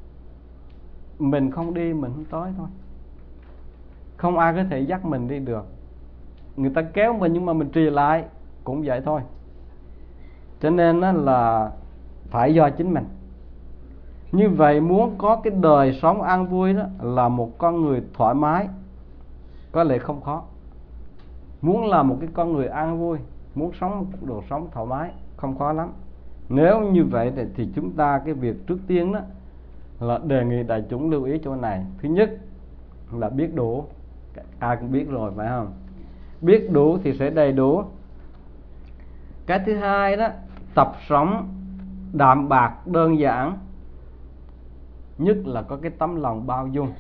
[SPEAKER 1] mình không đi, mình không tới thôi. Không ai có thể dắt mình đi được. Người ta kéo mình nhưng mà mình trì lại cũng vậy thôi. Cho nên là phải do chính mình. Như vậy muốn có cái đời sống an vui đó là một con người thoải mái có lẽ không khó. Muốn là một cái con người an vui, muốn sống một cuộc sống thoải mái không khó lắm. Nếu như vậy thì chúng ta, cái việc trước tiên đó là đề nghị đại chúng lưu ý chỗ này. Thứ nhất là biết đủ. Ai cũng biết rồi phải không? Biết đủ thì sẽ đầy đủ. Cái thứ hai đó, tập sống đạm bạc đơn giản, nhất là có cái tấm lòng bao dung.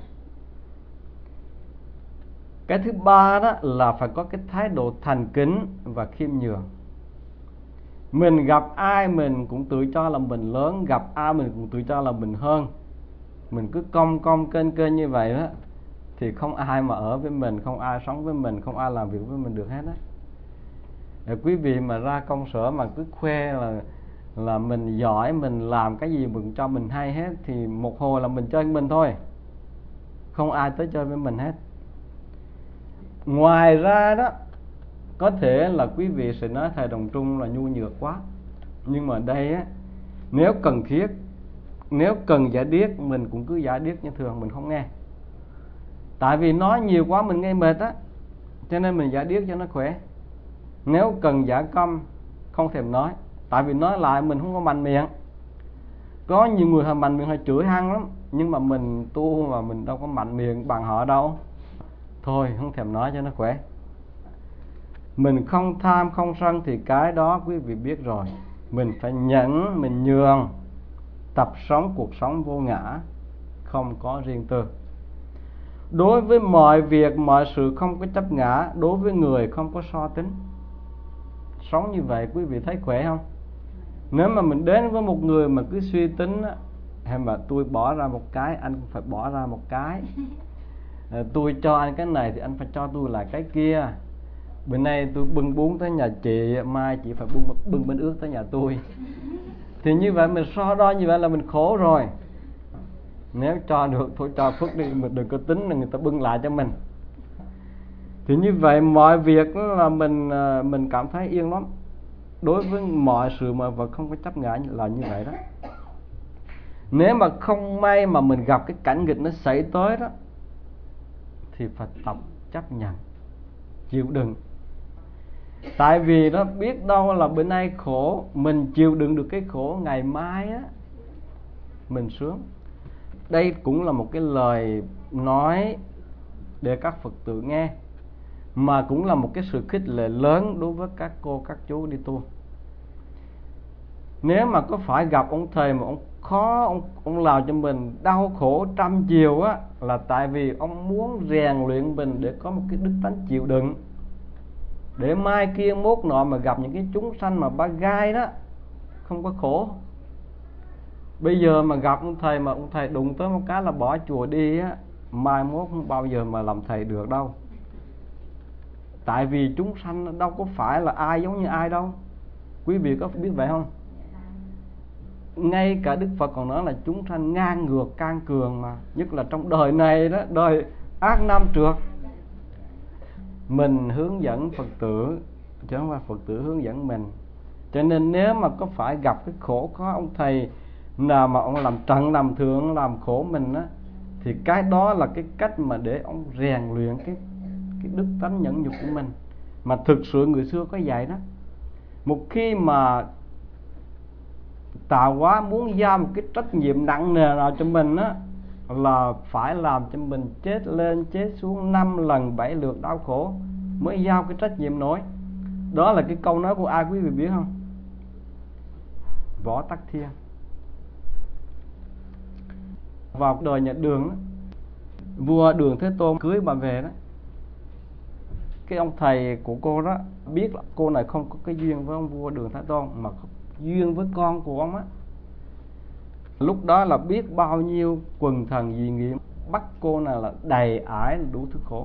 [SPEAKER 1] Cái thứ ba đó là phải có cái thái độ thành kính và khiêm nhường. Mình gặp ai mình cũng tự cho là mình lớn, gặp ai mình cũng tự cho là mình hơn. Mình cứ cong kênh như vậy đó thì không ai mà ở với mình, không ai sống với mình, không ai làm việc với mình được hết á. Quý vị mà ra công sở mà cứ khoe là mình giỏi, mình làm cái gì mình cho mình hay hết thì một hồi là mình chơi mình thôi, không ai tới chơi với mình hết. Ngoài ra đó, có thể là quý vị sẽ nói thầy Đồng Trung là nhu nhược quá, nhưng mà đây á, nếu cần thiết, nếu cần giả điếc mình cũng cứ giả điếc như thường, mình không nghe. Tại vì nói nhiều quá mình nghe mệt á, cho nên mình giả điếc cho nó khỏe. Nếu cần giả câm không thèm nói, tại vì nói lại mình không có mạnh miệng. Có nhiều người họ mạnh miệng, họ chửi hăng lắm, nhưng mà mình tu mà mình đâu có mạnh miệng bằng họ đâu. Thôi không thèm nói cho nó khỏe. Mình không tham không sân thì cái đó quý vị biết rồi. Mình phải nhẫn, mình nhường, tập sống cuộc sống vô ngã, không có riêng tư. Đối với mọi việc, mọi sự không có chấp ngã. Đối với người không có so tính. Sống như vậy quý vị thấy khỏe không? Nếu mà mình đến với một người mà cứ suy tính á, hay mà tôi bỏ ra một cái, anh cũng phải bỏ ra một cái. Tôi cho anh cái này thì anh phải cho tôi lại cái kia. Bữa nay tôi bưng bún tới nhà chị, mai chị phải bưng bánh ướt tới nhà tôi. Thì như vậy mình so đo như vậy là mình khổ rồi. Nếu cho được thôi cho phước đi, mình đừng có tính là người ta bưng lại cho mình. Thì như vậy mọi việc là mình cảm thấy yên lắm. Đối với mọi sự mà vật không có chấp ngã là như vậy đó. Nếu mà không may mà mình gặp cái cảnh nghịch nó xảy tới đó, thì phải tập chấp nhận, chịu đựng. Tại vì nó biết đâu là bữa nay khổ, mình chịu đựng được cái khổ, ngày mai á mình sướng. Đây cũng là một cái lời nói để các Phật tử nghe, mà cũng là một cái sự khích lệ lớn đối với các cô các chú đi tu. Nếu mà có phải gặp ông thầy mà ông khó, ông làm cho mình đau khổ trăm chiều á, là tại vì ông muốn rèn luyện mình để có một cái đức tánh chịu đựng, để mai kia mốt nọ mà gặp những cái chúng sanh mà ba gai đó không có khổ. Bây giờ mà gặp ông thầy mà ông thầy đụng tới một cái là bỏ chùa đi á, mai mốt không bao giờ mà làm thầy được đâu. Tại vì chúng sanh đâu có phải là ai giống như ai đâu. Quý vị có biết vậy không? Ngay cả Đức Phật còn nói là chúng sanh ngang ngược can cường mà. Nhất là trong đời này đó, đời ác năm trượt. Mình hướng dẫn Phật tử, chứ không phải Phật tử hướng dẫn mình. Cho nên nếu mà có phải gặp cái khổ khó ông thầy nào mà ông làm trận làm thượng, làm khổ mình á, thì cái đó là cái cách mà để ông rèn luyện cái đức tánh nhẫn nhục của mình. Mà thực sự người xưa có dạy đó. Một khi mà Tạo Hóa muốn giao một cái trách nhiệm nặng nề nào cho mình á, là phải làm cho mình chết lên chết xuống 5 lần 7 lượt đau khổ mới giao cái trách nhiệm nổi. Đó là cái câu nói của ai quý vị biết không? Võ Tắc Thiên. Vào đời nhà Đường đó, vua Đường Thế Tôn cưới bà về đó, cái ông thầy của cô đó biết là cô này không có cái duyên với ông vua Đường Thế Tôn, mà duyên với con của ông á. Lúc đó là biết bao nhiêu quần thần dị nghiệm bắt cô này là đầy ải đủ thứ khổ.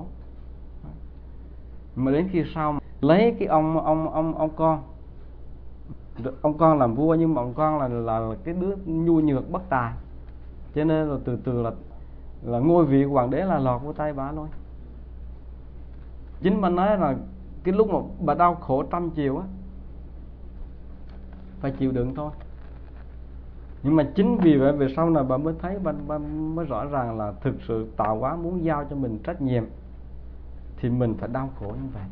[SPEAKER 1] Mà đến khi sau lấy cái ông con làm vua, nhưng mà ông con là cái đứa nhu nhược bất tài, cho nên là từ từ là ngôi vị hoàng đế là lọt vô tay bà luôn. Chính bà nói là cái lúc mà bà đau khổ trăm chiều á, phải chịu đựng thôi. Nhưng mà chính vì vậy về sau này bà mới thấy, bà mới rõ ràng là thực sự Tạo Hóa muốn giao cho mình trách nhiệm thì mình phải đau khổ như vậy.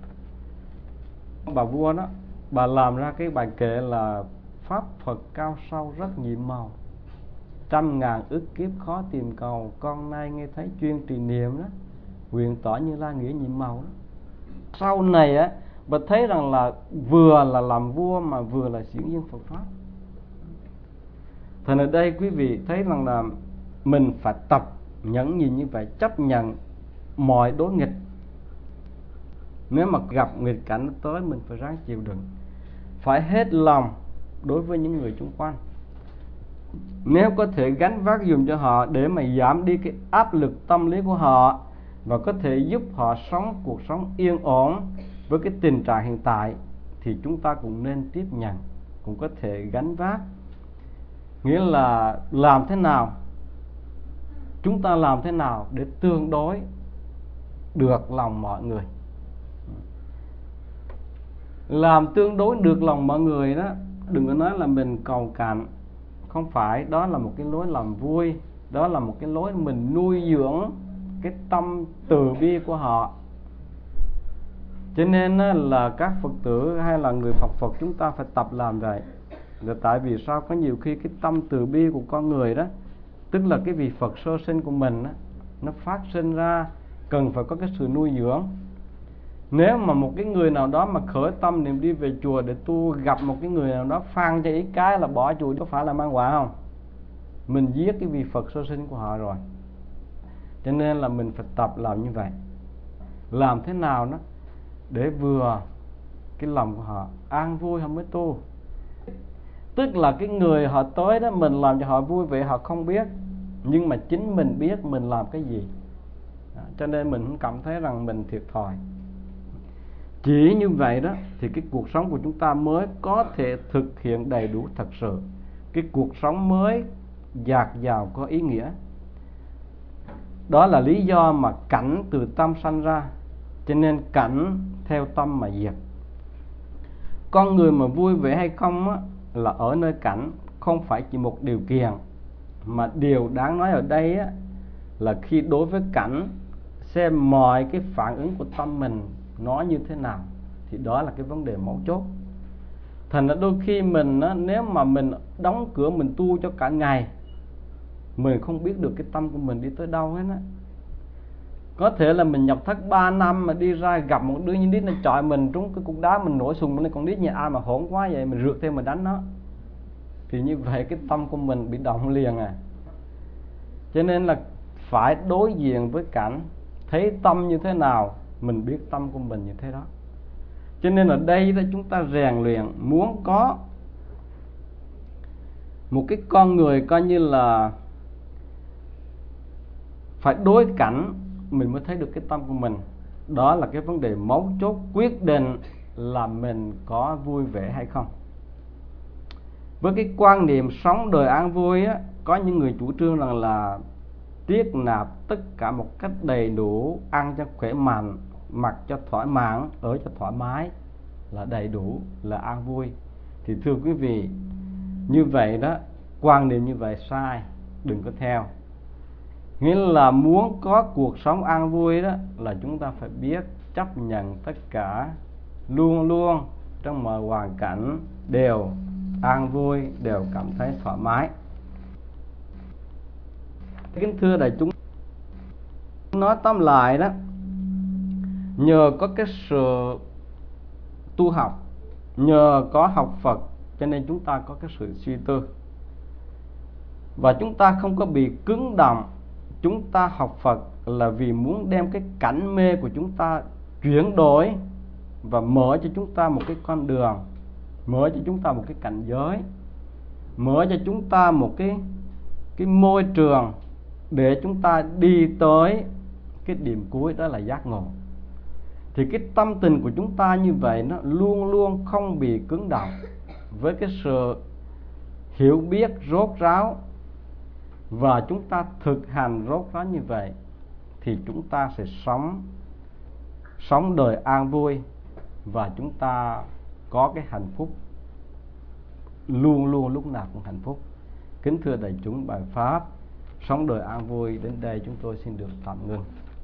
[SPEAKER 1] Bà vua đó, bà làm ra cái bài kệ là Pháp Phật cao sâu rất nhiệm màu, trăm ngàn ức kiếp khó tìm cầu, con nay nghe thấy chuyên trì niệm đó, nguyện tỏ Như Lai nghĩa nhiệm màu đó. Sau này á, bà thấy rằng là vừa là làm vua mà vừa là diễn viên Phật Pháp. Thành ở đây quý vị thấy rằng là mình phải tập nhẫn nhịn như vậy, chấp nhận mọi đối nghịch. Nếu mà gặp nghịch cảnh tới, mình phải ráng chịu đựng, phải hết lòng đối với những người chung quanh. Nếu có thể gánh vác dùm cho họ để mà giảm đi cái áp lực tâm lý của họ, và có thể giúp họ sống cuộc sống yên ổn với cái tình trạng hiện tại, thì chúng ta cũng nên tiếp nhận, cũng có thể gánh vác. Nghĩa là làm thế nào, chúng ta làm thế nào để tương đối được lòng mọi người. Làm tương đối được lòng mọi người đó, đừng có nói là mình cầu cạnh. Không phải, đó là một cái lối làm vui, đó là một cái lối mình nuôi dưỡng cái tâm từ bi của họ. Cho nên là các Phật tử hay là người học Phật chúng ta phải tập làm vậy. Là tại vì sao? Có nhiều khi cái tâm từ bi của con người đó, tức là cái vị Phật sơ sinh của mình đó, nó phát sinh ra cần phải có cái sự nuôi dưỡng. Nếu mà một cái người nào đó mà khởi tâm niệm đi về chùa để tu, gặp một cái người nào đó phan cho ý cái là bỏ chùa, có phải là mang quả không? Mình giết cái vị Phật sơ sinh của họ rồi. Cho nên là mình phải tập làm như vậy. Làm thế nào đó để vừa cái lòng của họ an vui họ mới tu. Tức là cái người họ tới đó, mình làm cho họ vui vậy họ không biết, nhưng mà chính mình biết mình làm cái gì. Cho nên mình không cảm thấy rằng mình thiệt thòi. Chỉ như vậy đó thì cái cuộc sống của chúng ta mới có thể thực hiện đầy đủ thật sự. Cái cuộc sống mới dạt dào có ý nghĩa. Đó là lý do mà cảnh từ tâm sanh ra, cho nên cảnh theo tâm mà diệt. Con người mà vui vẻ hay không á, là ở nơi cảnh, không phải chỉ một điều kiện. Mà điều đáng nói ở đây á, là khi đối với cảnh, xem mọi cái phản ứng của tâm mình nó như thế nào, thì đó là cái vấn đề mấu chốt. Thành ra đôi khi mình á, nếu mà mình đóng cửa mình tu cho cả ngày, mình không biết được cái tâm của mình đi tới đâu hết á. Có thể là mình nhập thất 3 năm mà đi ra gặp một đứa như đít nó chọi mình trúng cái cục đá, mình nổi sùng lên, con đít nhà ai mà hỗn quá vậy, mình rượt theo mình đánh nó, thì như vậy cái tâm của mình bị động liền à. Cho nên là phải đối diện với cảnh, thấy tâm như thế nào mình biết tâm của mình như thế đó. Cho nên ở đây đó, chúng ta rèn luyện muốn có một cái con người coi như là phải đối cảnh mình mới thấy được cái tâm của mình. Đó là cái vấn đề mấu chốt quyết định là mình có vui vẻ hay không. Với cái quan niệm sống đời an vui á, có những người chủ trương rằng là tiết nạp tất cả một cách đầy đủ, ăn cho khỏe mạnh, mặc cho thoải mái, ở cho thoải mái là đầy đủ, là an vui. Thì thưa quý vị, như vậy đó, quan niệm như vậy sai, đừng có theo. Nghĩa là muốn có cuộc sống an vui đó, là chúng ta phải biết chấp nhận tất cả, luôn luôn trong mọi hoàn cảnh đều an vui, đều cảm thấy thoải mái. Kính thưa đại chúng, nói tóm lại đó, nhờ có cái sự tu học, nhờ có học Phật, cho nên chúng ta có cái sự suy tư, và chúng ta không có bị cứng động. Chúng ta học Phật là vì muốn đem cái cảnh mê của chúng ta chuyển đổi và mở cho chúng ta một cái con đường, mở cho chúng ta một cái cảnh giới, mở cho chúng ta một cái môi trường để chúng ta đi tới cái điểm cuối, đó là giác ngộ. Thì cái tâm tình của chúng ta như vậy nó luôn luôn không bị cứng động. Với cái sự hiểu biết rốt ráo và chúng ta thực hành rốt ráo như vậy, thì chúng ta sẽ sống đời an vui, và chúng ta có cái hạnh phúc, luôn luôn lúc nào cũng hạnh phúc. Kính thưa đại chúng, bài pháp sống đời an vui đến đây chúng tôi xin được tạm ngưng.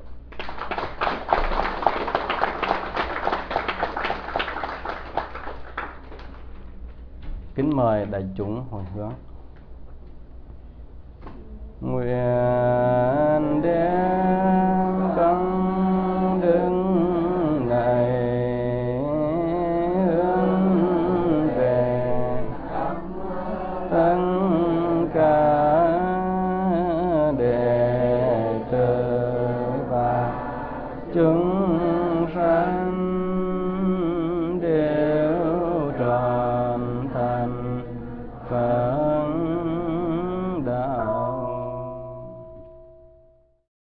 [SPEAKER 1] Kính mời đại chúng hồi hướng. Nguyện đem công đức này hướng về tất cả đệ tử và chúng sanh